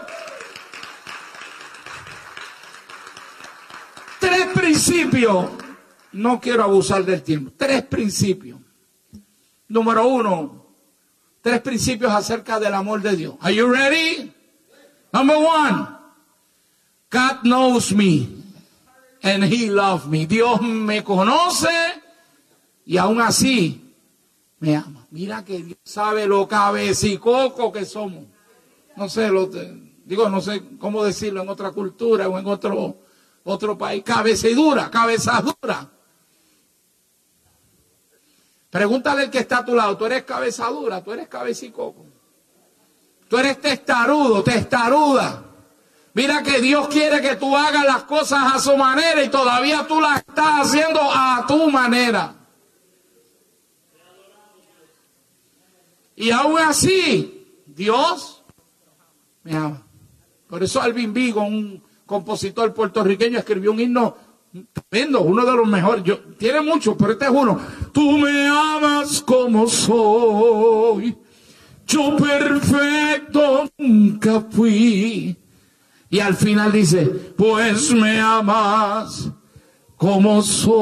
3 principios. No quiero abusar del tiempo. 3 principios. Número 1. 3 principios acerca del amor de Dios. Are you ready? Number 1. God knows me and He loves me. Dios me conoce y aún así me ama. Mira que Dios sabe lo cabecicoco que somos. No sé, no sé cómo decirlo en otra cultura o en otro país. Cabezadura. Pregúntale al que está a tu lado, tú eres cabezadura, tú eres cabecicoco. Tú eres testaruda. Mira que Dios quiere que tú hagas las cosas a su manera y todavía tú las estás haciendo a tu manera. Y aún así, Dios me ama. Por eso Alvin Vigo, un compositor puertorriqueño, escribió un himno tremendo, uno de los mejores. Tiene muchos, pero este es uno. Tú me amas como soy. Yo perfecto nunca fui. Y al final dice, pues me amas como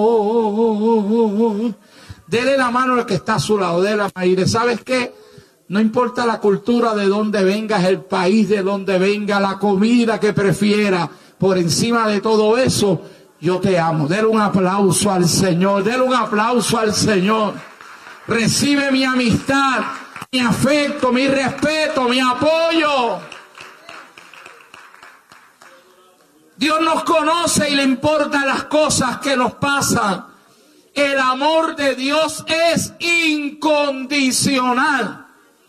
soy. Dele la mano al que está a su lado, dele la mano. ¿Sabes qué? No importa la cultura de donde vengas, el país de donde venga, la comida que prefiera, por encima de todo eso, yo te amo. Dele un aplauso al Señor, dele un aplauso al Señor. Recibe mi amistad, mi afecto, mi respeto, mi apoyo. Dios nos conoce y le importan las cosas que nos pasan. El amor de Dios es incondicional.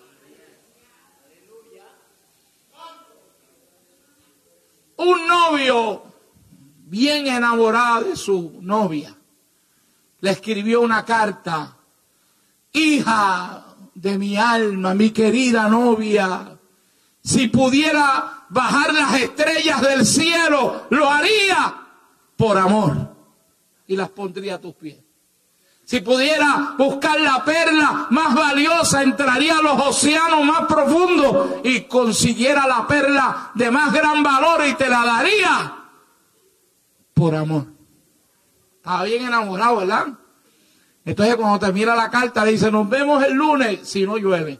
Un novio bien enamorado de su novia le escribió una carta. Hija de mi alma, mi querida novia, si pudiera bajar las estrellas del cielo, lo haría por amor y las pondría a tus pies. Si pudiera buscar la perla más valiosa, entraría a los océanos más profundos y consiguiera la perla de más gran valor y te la daría por amor. Estaba bien enamorado, ¿verdad? Entonces cuando termina la carta le dice, nos vemos el lunes si no llueve.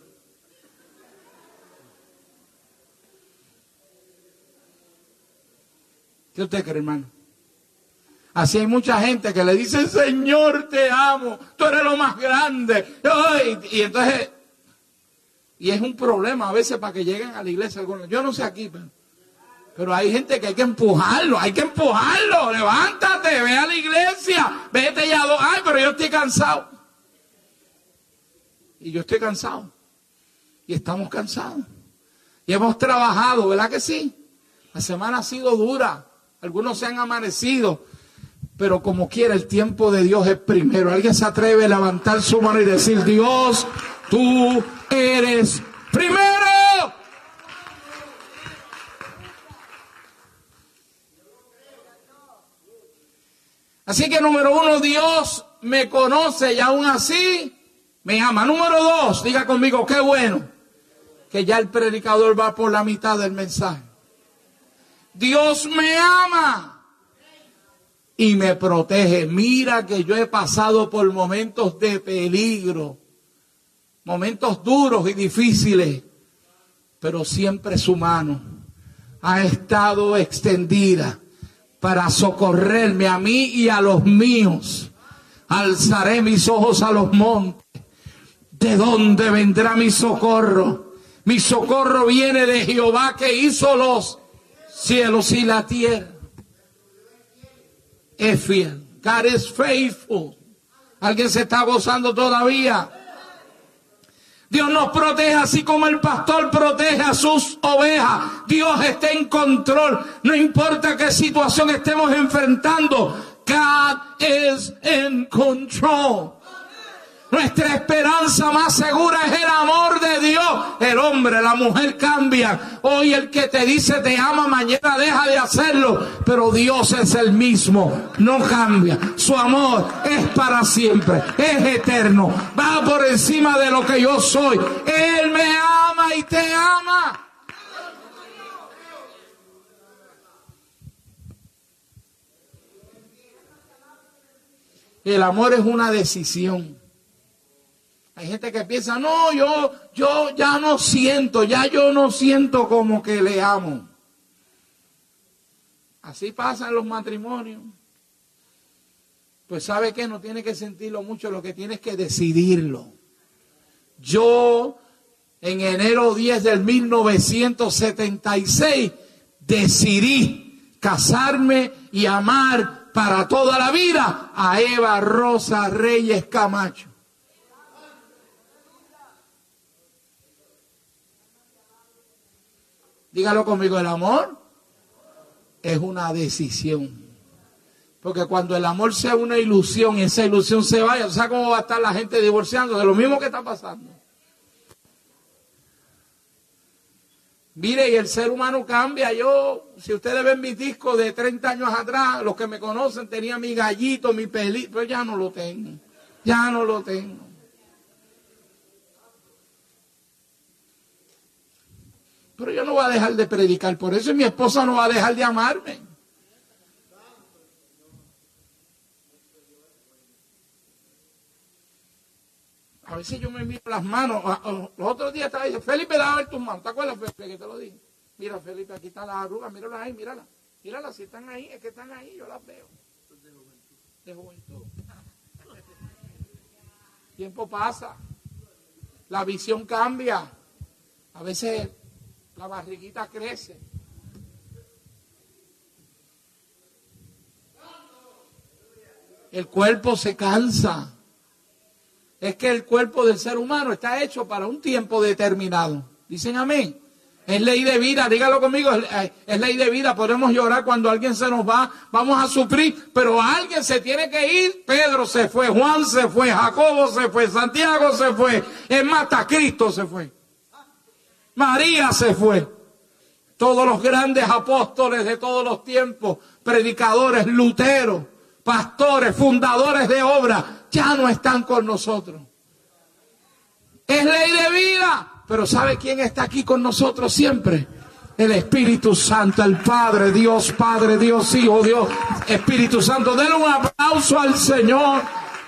¿Qué usted cree, hermano? Así hay mucha gente que le dice, Señor, te amo, tú eres lo más grande. Y entonces, y es un problema a veces para que lleguen a la iglesia algunos. Yo no sé aquí, pero hay gente que hay que empujarlo, levántate, ve a la iglesia, vete ya, ay, pero yo estoy cansado. Y yo estoy cansado. Y estamos cansados. Y hemos trabajado, ¿verdad que sí? La semana ha sido dura, algunos se han amanecido. Pero como quiera, el tiempo de Dios es primero. ¿Alguien se atreve a levantar su mano y decir, Dios, tú eres primero? Así que número uno, Dios me conoce y aún así me ama. Número dos, diga conmigo, qué bueno que ya el predicador va por la mitad del mensaje. Dios me ama y me protege. Mira que yo he pasado por momentos de peligro, momentos duros y difíciles, pero siempre su mano ha estado extendida para socorrerme a mí y a los míos. Alzaré mis ojos a los montes. ¿De dónde vendrá mi socorro? Mi socorro viene de Jehová que hizo los cielos y la tierra. Es fiel. God is faithful. ¿Alguien se está gozando todavía? Dios nos protege así como el pastor protege a sus ovejas. Dios está en control. No importa qué situación estemos enfrentando. God is in control. Nuestra esperanza más segura es el amor de Dios. El hombre, la mujer cambian. Hoy el que te dice te ama, mañana deja de hacerlo. Pero Dios es el mismo, no cambia. Su amor es para siempre, es eterno. Va por encima de lo que yo soy. Él me ama y te ama. El amor es una decisión. Hay gente que piensa, no, yo ya no siento, yo no siento como que le amo. Así pasa en los matrimonios. Pues ¿sabe qué? No tiene que sentirlo mucho, lo que tiene es que decidirlo. Yo, en enero 10 del 1976, decidí casarme y amar para toda la vida a Eva Rosa Reyes Camacho. Dígalo conmigo, el amor es una decisión. Porque cuando el amor sea una ilusión y esa ilusión se vaya, ¿sabes cómo va a estar la gente divorciando? De lo mismo que está pasando. Mire, y el ser humano cambia. Si ustedes ven mis discos de 30 años atrás, los que me conocen, tenía mi gallito, mi pelito, pero ya no lo tengo. Ya no lo tengo. Pero yo no voy a dejar de predicar por eso y mi esposa no va a dejar de amarme. A veces yo me miro las manos. Los otros días estaba diciendo, Felipe, dame ver tus manos. ¿Te acuerdas, Felipe, que te lo dije? Mira, Felipe, aquí están las arrugas, míralas ahí, míralas. Míralas, si están ahí, es que están ahí, yo las veo. De juventud. Tiempo pasa. La visión cambia. A veces la barriguita crece. El cuerpo se cansa. Es que el cuerpo del ser humano está hecho para un tiempo determinado. Dicen amén. Es ley de vida, dígalo conmigo, es ley de vida. Podemos llorar cuando alguien se nos va, vamos a sufrir, pero alguien se tiene que ir. Pedro se fue, Juan se fue, Jacobo se fue, Santiago se fue, es más, hasta Cristo se fue. María se fue. Todos los grandes apóstoles de todos los tiempos, predicadores, Lutero, pastores, fundadores de obras, ya no están con nosotros. Es ley de vida, pero ¿sabe quién está aquí con nosotros siempre? El Espíritu Santo, el Padre, Dios Hijo, Dios Espíritu Santo. Denle un aplauso al Señor.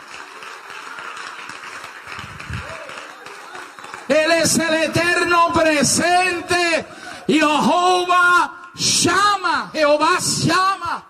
Él es el eterno presente. Jehová llama. Jehová llama.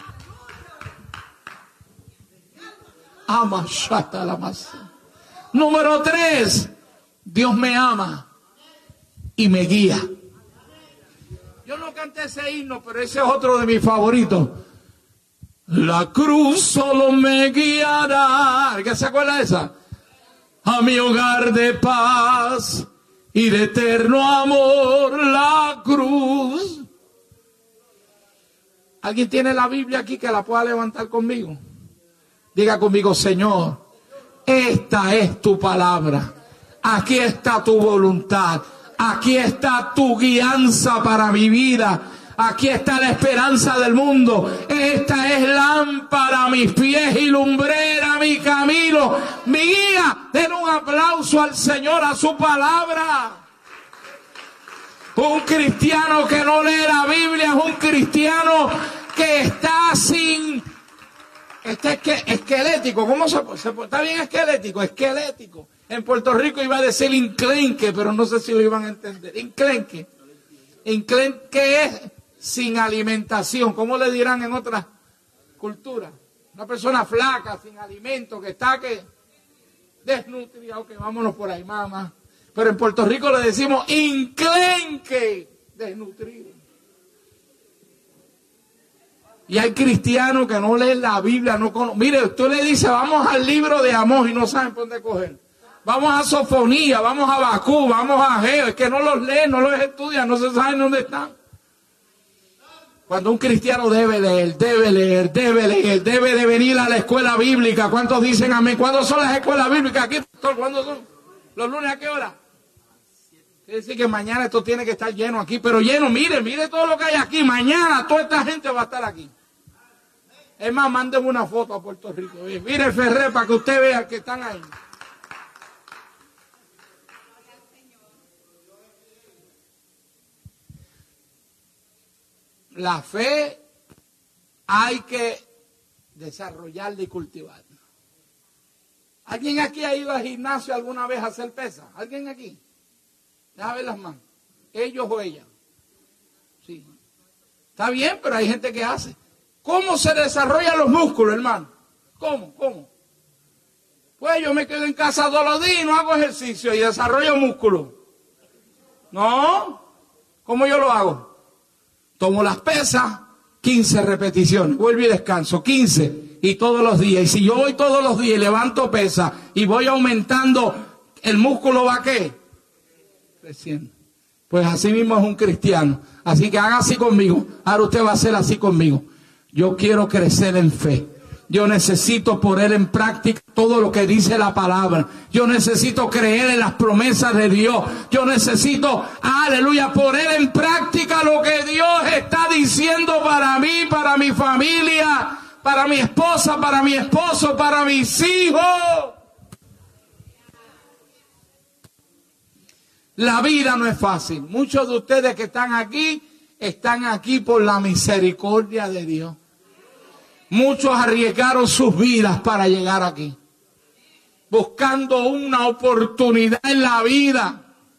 Ama shata la masa. Número 3. Dios me ama y me guía. Yo no canté ese himno, pero ese es otro de mis favoritos. La cruz solo me guiará. ¿Qué se acuerda de esa? A mi hogar de paz y de eterno amor, la cruz. ¿Alguien tiene la Biblia aquí que la pueda levantar conmigo? Diga conmigo, Señor, esta es tu palabra. Aquí está tu voluntad. Aquí está tu guianza para mi vida. Aquí está la esperanza del mundo. Esta es lámpara a mis pies y lumbrera a mi camino. Mi guía. Den un aplauso al Señor, a su palabra. Un cristiano que no lee la Biblia es un cristiano que está sin... esquelético. ¿Cómo se está bien esquelético? Esquelético. En Puerto Rico iba a decir inclenque, pero no sé si lo iban a entender. Inclenque. Inclenque es sin alimentación. ¿Cómo le dirán en otras culturas? Una persona flaca, sin alimento, que está desnutrida. Ok, vámonos por ahí, mamá. Pero en Puerto Rico le decimos inclenque, desnutrido. Y hay cristianos que no leen la Biblia, no conocen. Mire, usted le dice, vamos al libro de Amós y no saben por dónde coger. Vamos a Sofonía, vamos a Bakú, vamos a Ageo. Es que no los leen, no los estudian, no se saben dónde están. Cuando un cristiano debe leer, debe de venir a la escuela bíblica. ¿Cuántos dicen amén? ¿Cuándo son las escuelas bíblicas aquí, pastor? ¿Cuándo son? ¿Los lunes a qué hora? Quiere decir que mañana esto tiene que estar lleno aquí, pero lleno, mire todo lo que hay aquí. Mañana toda esta gente va a estar aquí. Es más, mándenme una foto a Puerto Rico. Mire Ferrer para que usted vea que están ahí. La fe hay que desarrollarla y cultivarla. ¿Alguien aquí ha ido al gimnasio alguna vez a hacer pesas? ¿Alguien aquí? Déjame ver las manos. ¿Ellos o ellas? Sí. Está bien, pero hay gente que hace. ¿Cómo se desarrollan los músculos, hermano? ¿Cómo? Pues yo me quedo en casa todos los días y no hago ejercicio y desarrollo músculos. No. ¿Cómo yo lo hago? Tomo las pesas, 15 repeticiones, vuelvo y descanso, 15, y todos los días. Y si yo voy todos los días y levanto pesas y voy aumentando, ¿el músculo va a qué? Creciendo. Pues así mismo es un cristiano. Así que haga así conmigo. Ahora usted va a hacer así conmigo. Yo quiero crecer en fe. Yo necesito poner en práctica todo lo que dice la palabra. Yo necesito creer en las promesas de Dios. Yo necesito, aleluya, poner en práctica lo que Dios está diciendo para mí, para mi familia, para mi esposa, para mi esposo, para mis hijos. La vida no es fácil. Muchos de ustedes que están aquí por la misericordia de Dios. Muchos arriesgaron sus vidas para llegar aquí, buscando una oportunidad en la vida.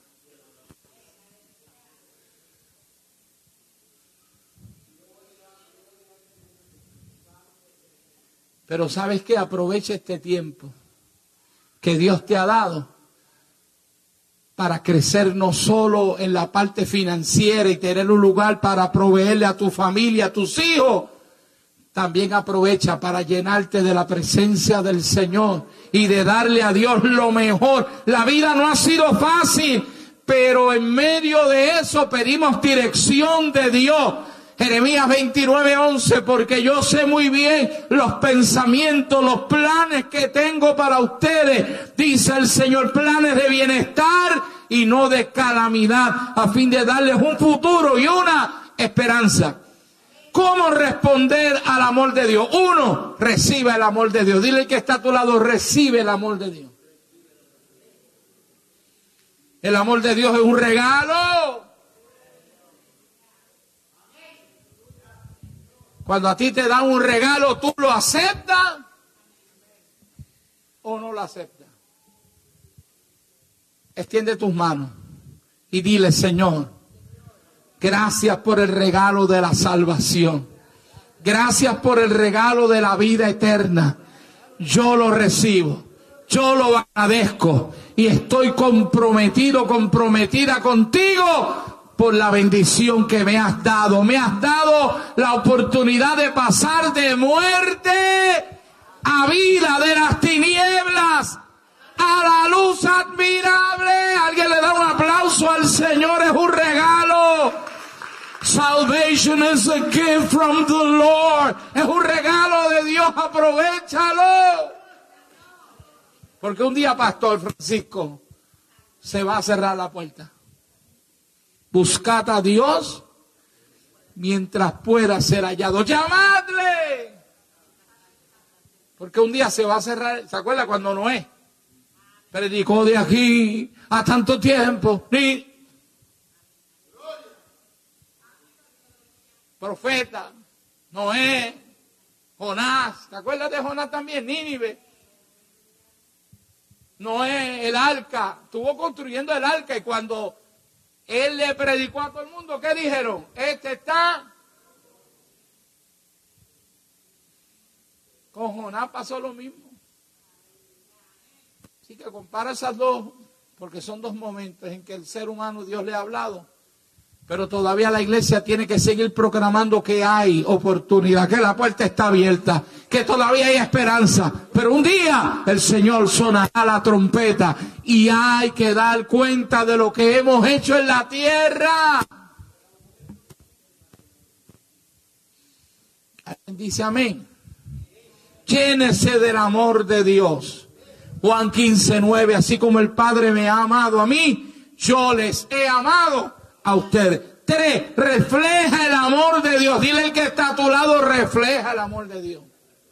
Pero ¿sabes qué? Aprovecha este tiempo que Dios te ha dado para crecer no solo en la parte financiera y tener un lugar para proveerle a tu familia, a tus hijos. También aprovecha para llenarte de la presencia del Señor y de darle a Dios lo mejor. La vida no ha sido fácil, pero en medio de eso pedimos dirección de Dios. Jeremías 29:11, porque yo sé muy bien los pensamientos, los planes que tengo para ustedes, dice el Señor, planes de bienestar y no de calamidad, a fin de darles un futuro y una esperanza. ¿Cómo responder al amor de Dios? Uno, recibe el amor de Dios. Dile al que está a tu lado, recibe el amor de Dios. El amor de Dios es un regalo. Cuando a ti te dan un regalo, ¿tú lo aceptas o no lo aceptas? Extiende tus manos y dile: Señor, gracias por el regalo de la salvación. Gracias por el regalo de la vida eterna. Yo lo recibo, yo lo agradezco y estoy comprometido, comprometida contigo por la bendición que me has dado. Me has dado la oportunidad de pasar de muerte a vida, de las tinieblas a la luz admirable. Alguien le da un aplauso al Señor, es un regalo. Salvation is a gift from the Lord. Es un regalo de Dios, aprovéchalo. Porque un día, Pastor Francisco, se va a cerrar la puerta. Buscad a Dios mientras pueda ser hallado. ¡Llamadle! Porque un día se va a cerrar. ¿Se acuerda cuando Noé predicó de aquí a tanto tiempo? Ni profeta, Noé, Jonás. ¿Te acuerdas de Jonás también? Nínive. Noé, el arca. Estuvo construyendo el arca y cuando él le predicó a todo el mundo, ¿qué dijeron? Este está. Con Jonás pasó lo mismo. Así que compara esas dos, porque son dos momentos en que el ser humano, Dios le ha hablado. Pero todavía la iglesia tiene que seguir proclamando que hay oportunidad, que la puerta está abierta, que todavía hay esperanza. Pero un día el Señor sonará la trompeta y hay que dar cuenta de lo que hemos hecho en la tierra. ¿Alguien dice amén? Llénese del amor de Dios. Juan 15:9, así como el Padre me ha amado a mí, yo les he amado a ustedes. 3, refleja el amor de Dios. Dile al que está a tu lado, refleja el amor de Dios.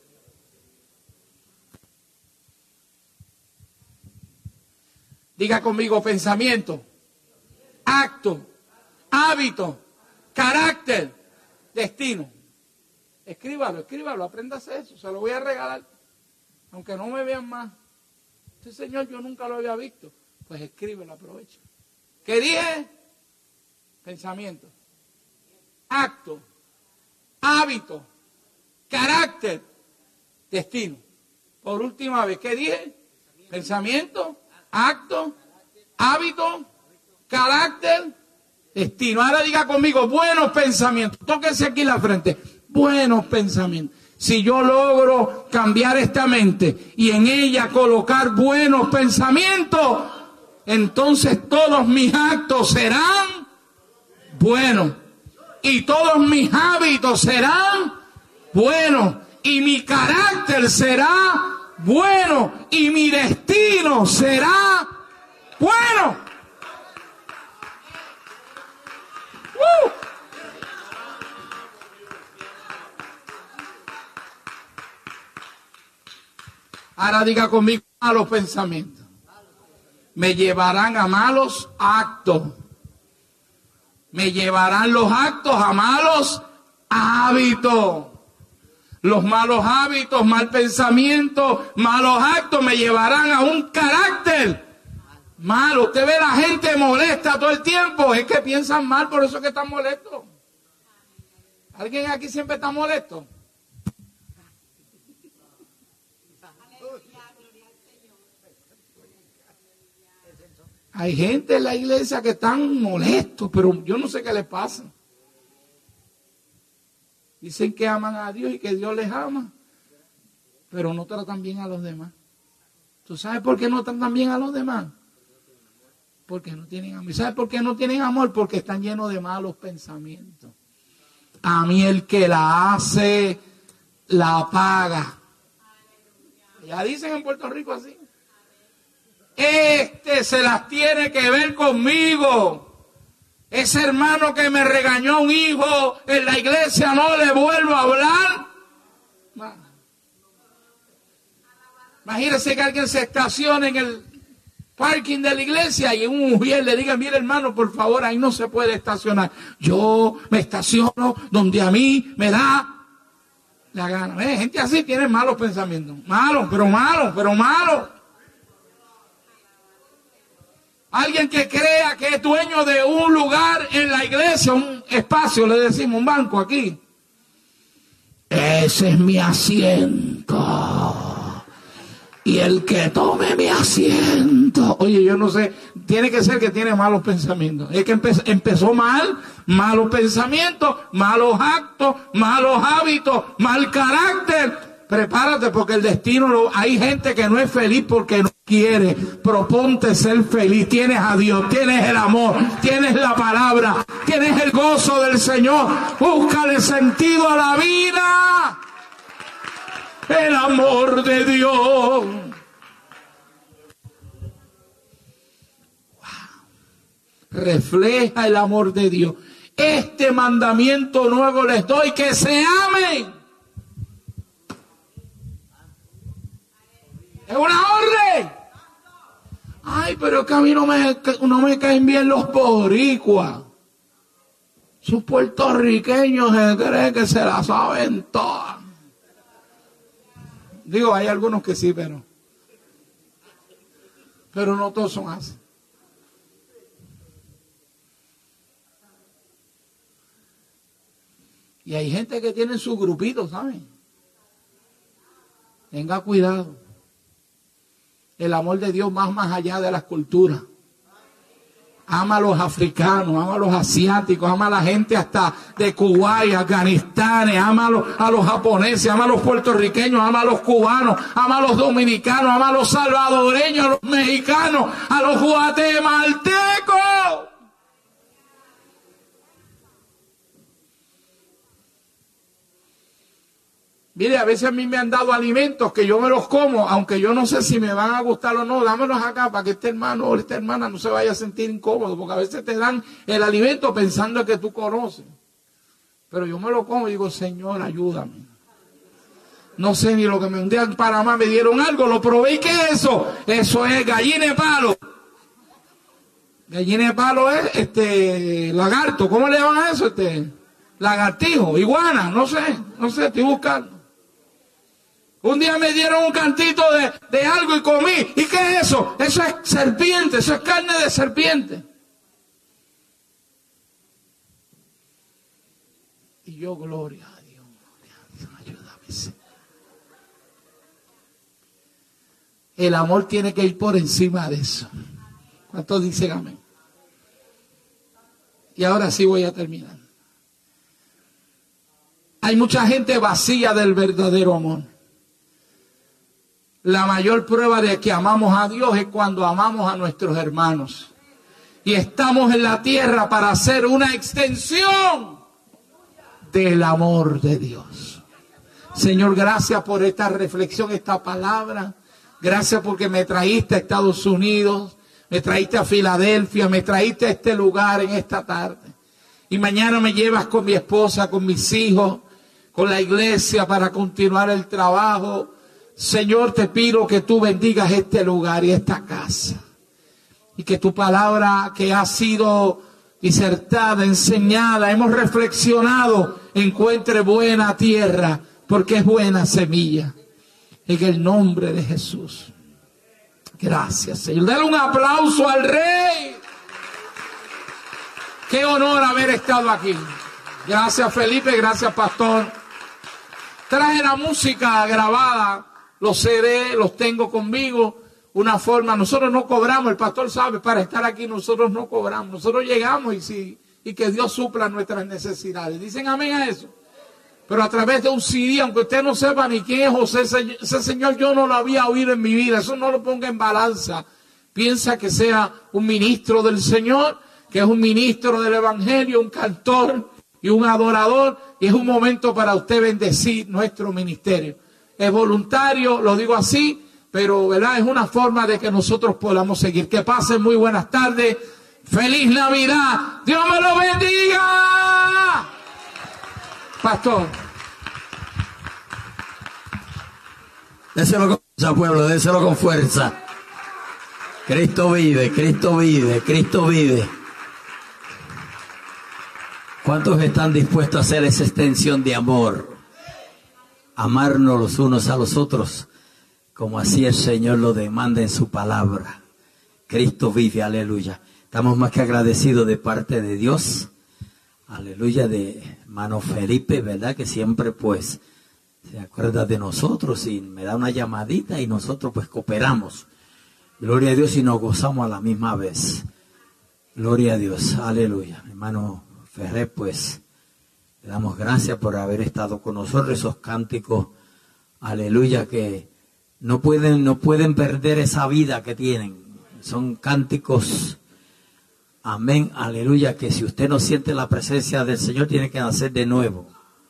Diga conmigo: pensamiento, acto, hábito, carácter, destino. Escríbalo, apréndase eso. Se lo voy a regalar. Aunque no me vean más. Este señor yo nunca lo había visto. Pues escríbelo, aprovecha. ¿Qué dije? Pensamiento, acto, hábito, carácter, destino. Por última vez, ¿qué dije? Pensamiento, acto, hábito, carácter, destino. Ahora diga conmigo: buenos pensamientos. Tóquese aquí la frente. Buenos pensamientos. Si yo logro cambiar esta mente y en ella colocar buenos pensamientos, entonces todos mis actos serán buenos y todos mis hábitos serán buenos y mi carácter será bueno y mi destino será bueno. Ahora diga conmigo: malos pensamientos me llevarán a malos actos. Me llevarán los actos a malos hábitos. Los malos hábitos, mal pensamiento, malos actos me llevarán a un carácter malo. Usted ve la gente molesta todo el tiempo. Es que piensan mal, por eso es que están molestos. ¿Alguien aquí siempre está molesto? Hay gente en la iglesia que están molestos, pero yo no sé qué les pasa. Dicen que aman a Dios y que Dios les ama, pero no tratan bien a los demás. ¿Tú sabes por qué no tratan bien a los demás? Porque no tienen amor. ¿Sabes por qué no tienen amor? Porque están llenos de malos pensamientos. A mí el que la hace, la paga. Ya dicen en Puerto Rico así. Se las tiene que ver conmigo. Ese hermano que me regañó a un hijo en la iglesia, no le vuelvo a hablar. Imagínese que alguien se estacione en el parking de la iglesia y un mujer le diga, mire hermano, por favor, ahí no se puede estacionar. Yo me estaciono donde a mí me da la gana. Gente así tiene malos pensamientos. Malos, pero malos, pero malos. Alguien que crea que es dueño de un lugar en la iglesia, un espacio, le decimos, un banco aquí. Ese es mi asiento. Y el que tome mi asiento. Oye, yo no sé, tiene que ser que tiene malos pensamientos. Es que empezó mal, malos pensamientos, malos actos, malos hábitos, mal carácter. Prepárate porque el destino, hay gente que no es feliz porque no quiere. Proponte ser feliz. Tienes a Dios, tienes el amor, tienes la palabra, tienes el gozo del Señor. Búscale sentido a la vida. El amor de Dios. Wow. Refleja el amor de Dios. Este mandamiento nuevo les doy, que se amen. Es una orden. Ay, pero es que a mí no me caen bien los boricuas. Sus puertorriqueños se creen que se la saben todas. Digo, hay algunos que sí, pero no todos son así. Y hay gente que tiene su grupito, ¿saben? Tenga cuidado. El amor de Dios más allá de las culturas. Ama a los africanos, ama a los asiáticos, ama a la gente hasta de Kuwait, Afganistán, ama a los japoneses, ama a los puertorriqueños, ama a los cubanos, ama a los dominicanos, ama a los salvadoreños, a los mexicanos, a los guatemaltecos. Mire, a veces a mí me han dado alimentos que yo me los como, aunque yo no sé si me van a gustar o no, dámelos acá para que este hermano o esta hermana no se vaya a sentir incómodo, porque a veces te dan el alimento pensando que tú conoces. Pero yo me lo como y digo, Señor, ayúdame. No sé ni lo que un día en Panamá me dieron algo, lo probé y ¿qué es eso? Eso es gallina de palo. Gallina de palo es lagarto, ¿cómo le llaman a eso? Lagartijo, iguana, no sé, estoy buscando. Un día me dieron un cantito de algo y comí. ¿Y qué es eso? Eso es serpiente, eso es carne de serpiente. Y yo, gloria a Dios, ayúdame, Señor. El amor tiene que ir por encima de eso. ¿Cuántos dicen amén? Y ahora sí voy a terminar. Hay mucha gente vacía del verdadero amor. La mayor prueba de que amamos a Dios es cuando amamos a nuestros hermanos. Y estamos en la tierra para hacer una extensión del amor de Dios. Señor, gracias por esta reflexión, esta palabra. Gracias porque me traíste a Estados Unidos, me traíste a Filadelfia, me traíste a este lugar en esta tarde. Y mañana me llevas con mi esposa, con mis hijos, con la iglesia para continuar el trabajo. Señor, te pido que tú bendigas este lugar y esta casa. Y que tu palabra que ha sido disertada, enseñada, hemos reflexionado, encuentre buena tierra, porque es buena semilla. En el nombre de Jesús. Gracias, Señor. Dale un aplauso al Rey. Qué honor haber estado aquí. Gracias, Felipe. Gracias, Pastor. Traje la música grabada, los CD, los tengo conmigo, una forma, nosotros no cobramos, el pastor sabe, para estar aquí nosotros no cobramos, nosotros llegamos y que Dios supla nuestras necesidades. Dicen amén a eso. Pero a través de un CD, aunque usted no sepa ni quién es José, ese señor yo no lo había oído en mi vida, eso no lo ponga en balanza. Piensa que sea un ministro del Señor, que es un ministro del Evangelio, un cantor y un adorador, y es un momento para usted bendecir nuestro ministerio. Es voluntario, lo digo así, pero ¿verdad? Es una forma de que nosotros podamos seguir. Que pasen muy buenas tardes, Feliz Navidad. Dios me lo bendiga. Pastor. Déselo con fuerza, pueblo, déselo con fuerza. Cristo vive, Cristo vive, Cristo vive. ¿Cuántos están dispuestos a hacer esa extensión de amor? Amarnos los unos a los otros, como así el Señor lo demanda en su palabra. Cristo vive, aleluya. Estamos más que agradecidos de parte de Dios, aleluya, de hermano Felipe, ¿verdad? Que siempre pues se acuerda de nosotros y me da una llamadita y nosotros pues cooperamos. Gloria a Dios y nos gozamos a la misma vez. Gloria a Dios, aleluya. Hermano Ferrer, pues le damos gracias por haber estado con nosotros. Esos cánticos, aleluya, que no pueden perder esa vida que tienen. Son cánticos, amén, aleluya, que si usted no siente la presencia del Señor, tiene que nacer de nuevo.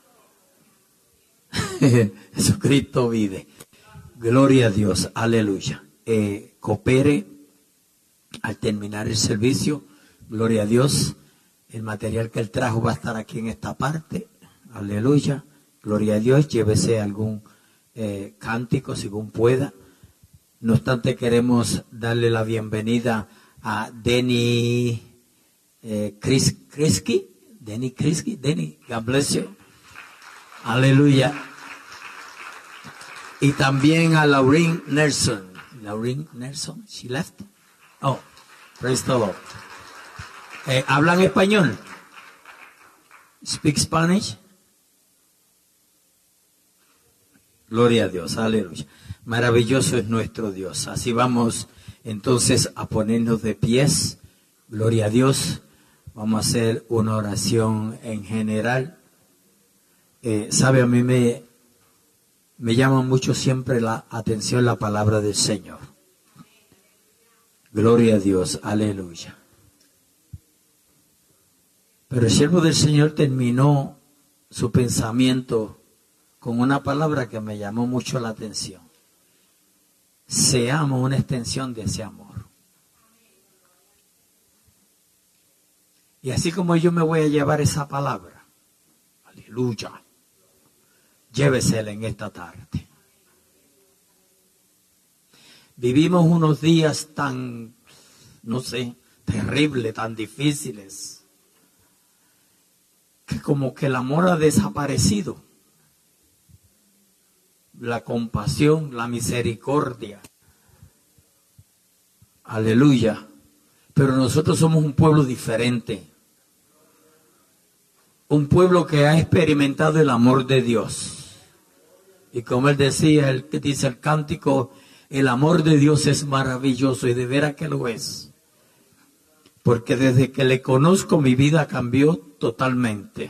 Jesucristo vive. Gloria a Dios, aleluya. Coopere al terminar el servicio. Gloria a Dios. El material que él trajo va a estar aquí en esta parte. Aleluya. Gloria a Dios. Llévese algún cántico según pueda. No obstante, queremos darle la bienvenida a Denny Krisky. Denny, God bless you. Aleluya. Y también a Lauren Nelson, she left. Oh, praise the Lord. ¿Hablan español? Speak Spanish. Gloria a Dios, aleluya. Maravilloso es nuestro Dios. Así vamos entonces a ponernos de pies. Gloria a Dios. Vamos a hacer una oración en general. Sabe, a mí me llama mucho siempre la atención la palabra del Señor. Gloria a Dios, aleluya. Pero el siervo del Señor terminó su pensamiento con una palabra que me llamó mucho la atención. Seamos una extensión de ese amor. Y así como yo me voy a llevar esa palabra, aleluya, llévesela en esta tarde. Vivimos unos días tan, no sé, terribles, tan difíciles, que como que el amor ha desaparecido. La compasión, la misericordia. Aleluya. Pero nosotros somos un pueblo diferente. Un pueblo que ha experimentado el amor de Dios. Y como él decía, el que dice el cántico, el amor de Dios es maravilloso y de veras que lo es. Porque desde que le conozco mi vida cambió totalmente.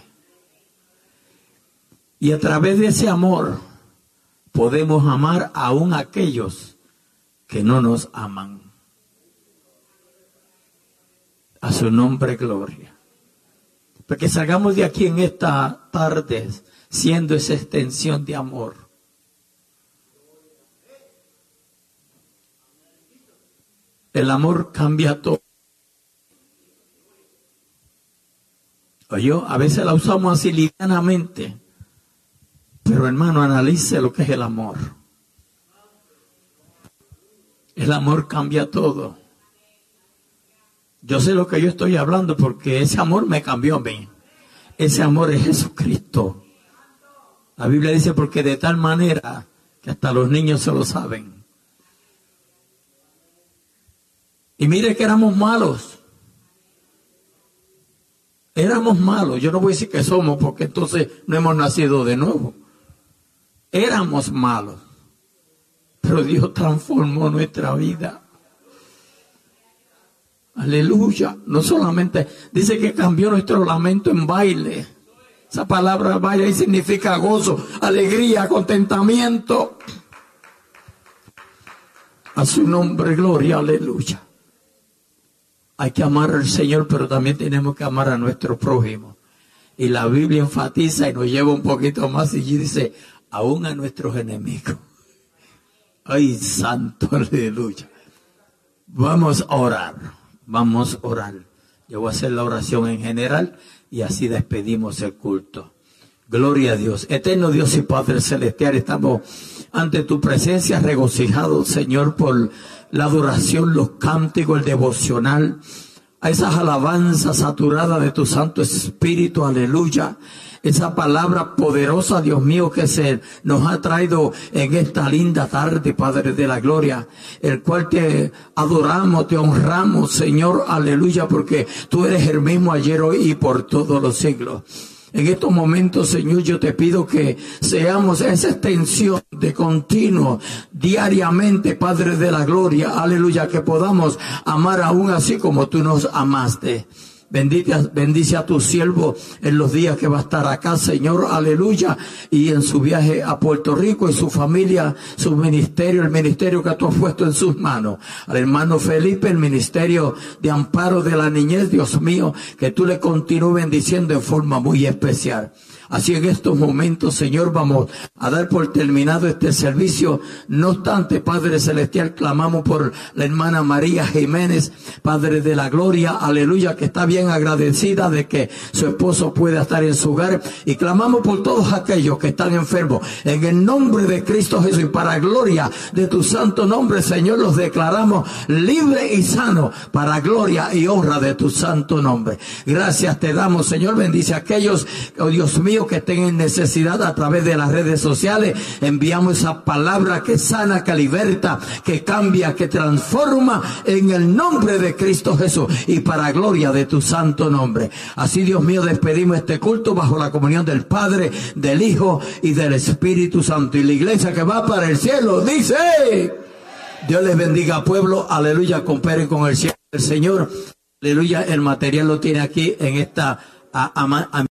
Y a través de ese amor podemos amar aún a aquellos que no nos aman. A su nombre gloria. Porque salgamos de aquí en esta tarde siendo esa extensión de amor. El amor cambia todo. Oye, a veces la usamos así livianamente. Pero hermano, analice lo que es el amor. El amor cambia todo. Yo sé lo que yo estoy hablando porque ese amor me cambió a mí. Ese amor es Jesucristo. La Biblia dice porque de tal manera que hasta los niños se lo saben. Y mire que éramos malos. Éramos malos. Yo no voy a decir que somos porque entonces no hemos nacido de nuevo. Éramos malos. Pero Dios transformó nuestra vida. Aleluya. No solamente dice que cambió nuestro lamento en baile. Esa palabra baile ahí significa gozo, alegría, contentamiento. A su nombre, gloria, aleluya. Hay que amar al Señor, pero también tenemos que amar a nuestro prójimo. Y la Biblia enfatiza y nos lleva un poquito más y dice, aún a nuestros enemigos. Ay, santo, aleluya. Vamos a orar. Vamos a orar. Yo voy a hacer la oración en general y así despedimos el culto. Gloria a Dios. Eterno Dios y Padre Celestial, estamos ante tu presencia regocijados, Señor, por la adoración, los cánticos, el devocional, a esas alabanzas saturadas de tu Santo Espíritu, aleluya. Esa palabra poderosa, Dios mío, que se nos ha traído en esta linda tarde, Padre de la Gloria, el cual te adoramos, te honramos, Señor, aleluya, porque tú eres el mismo ayer, hoy y por todos los siglos. En estos momentos, Señor, yo te pido que seamos esa extensión de continuo, diariamente, Padre de la Gloria, aleluya, que podamos amar aún así como tú nos amaste. Bendice a tu siervo en los días que va a estar acá, Señor, aleluya, y en su viaje a Puerto Rico y su familia, su ministerio, el ministerio que tú has puesto en sus manos. Al hermano Felipe, el ministerio de amparo de la niñez, Dios mío, que tú le continúes bendiciendo en forma muy especial. Así en estos momentos, Señor, vamos a dar por terminado este servicio. No obstante, Padre Celestial, clamamos por la hermana María Jiménez, Padre de la Gloria, aleluya, que está bien agradecida de que su esposo pueda estar en su hogar. Y clamamos por todos aquellos que están enfermos. En el nombre de Cristo Jesús y para gloria de tu santo nombre, Señor, los declaramos libres y sanos para gloria y honra de tu santo nombre. Gracias te damos, Señor. Bendice a aquellos, oh Dios mío, que estén en necesidad a través de las redes sociales. Enviamos esa palabra que sana, que liberta, que cambia, que transforma en el nombre de Cristo Jesús y para gloria de tu santo nombre. Así, Dios mío, despedimos este culto bajo la comunión del Padre, del Hijo y del Espíritu Santo. Y la iglesia que va para el cielo dice: Dios les bendiga, pueblo, aleluya, cooperen con el cielo del Señor, aleluya. El material lo tiene aquí en esta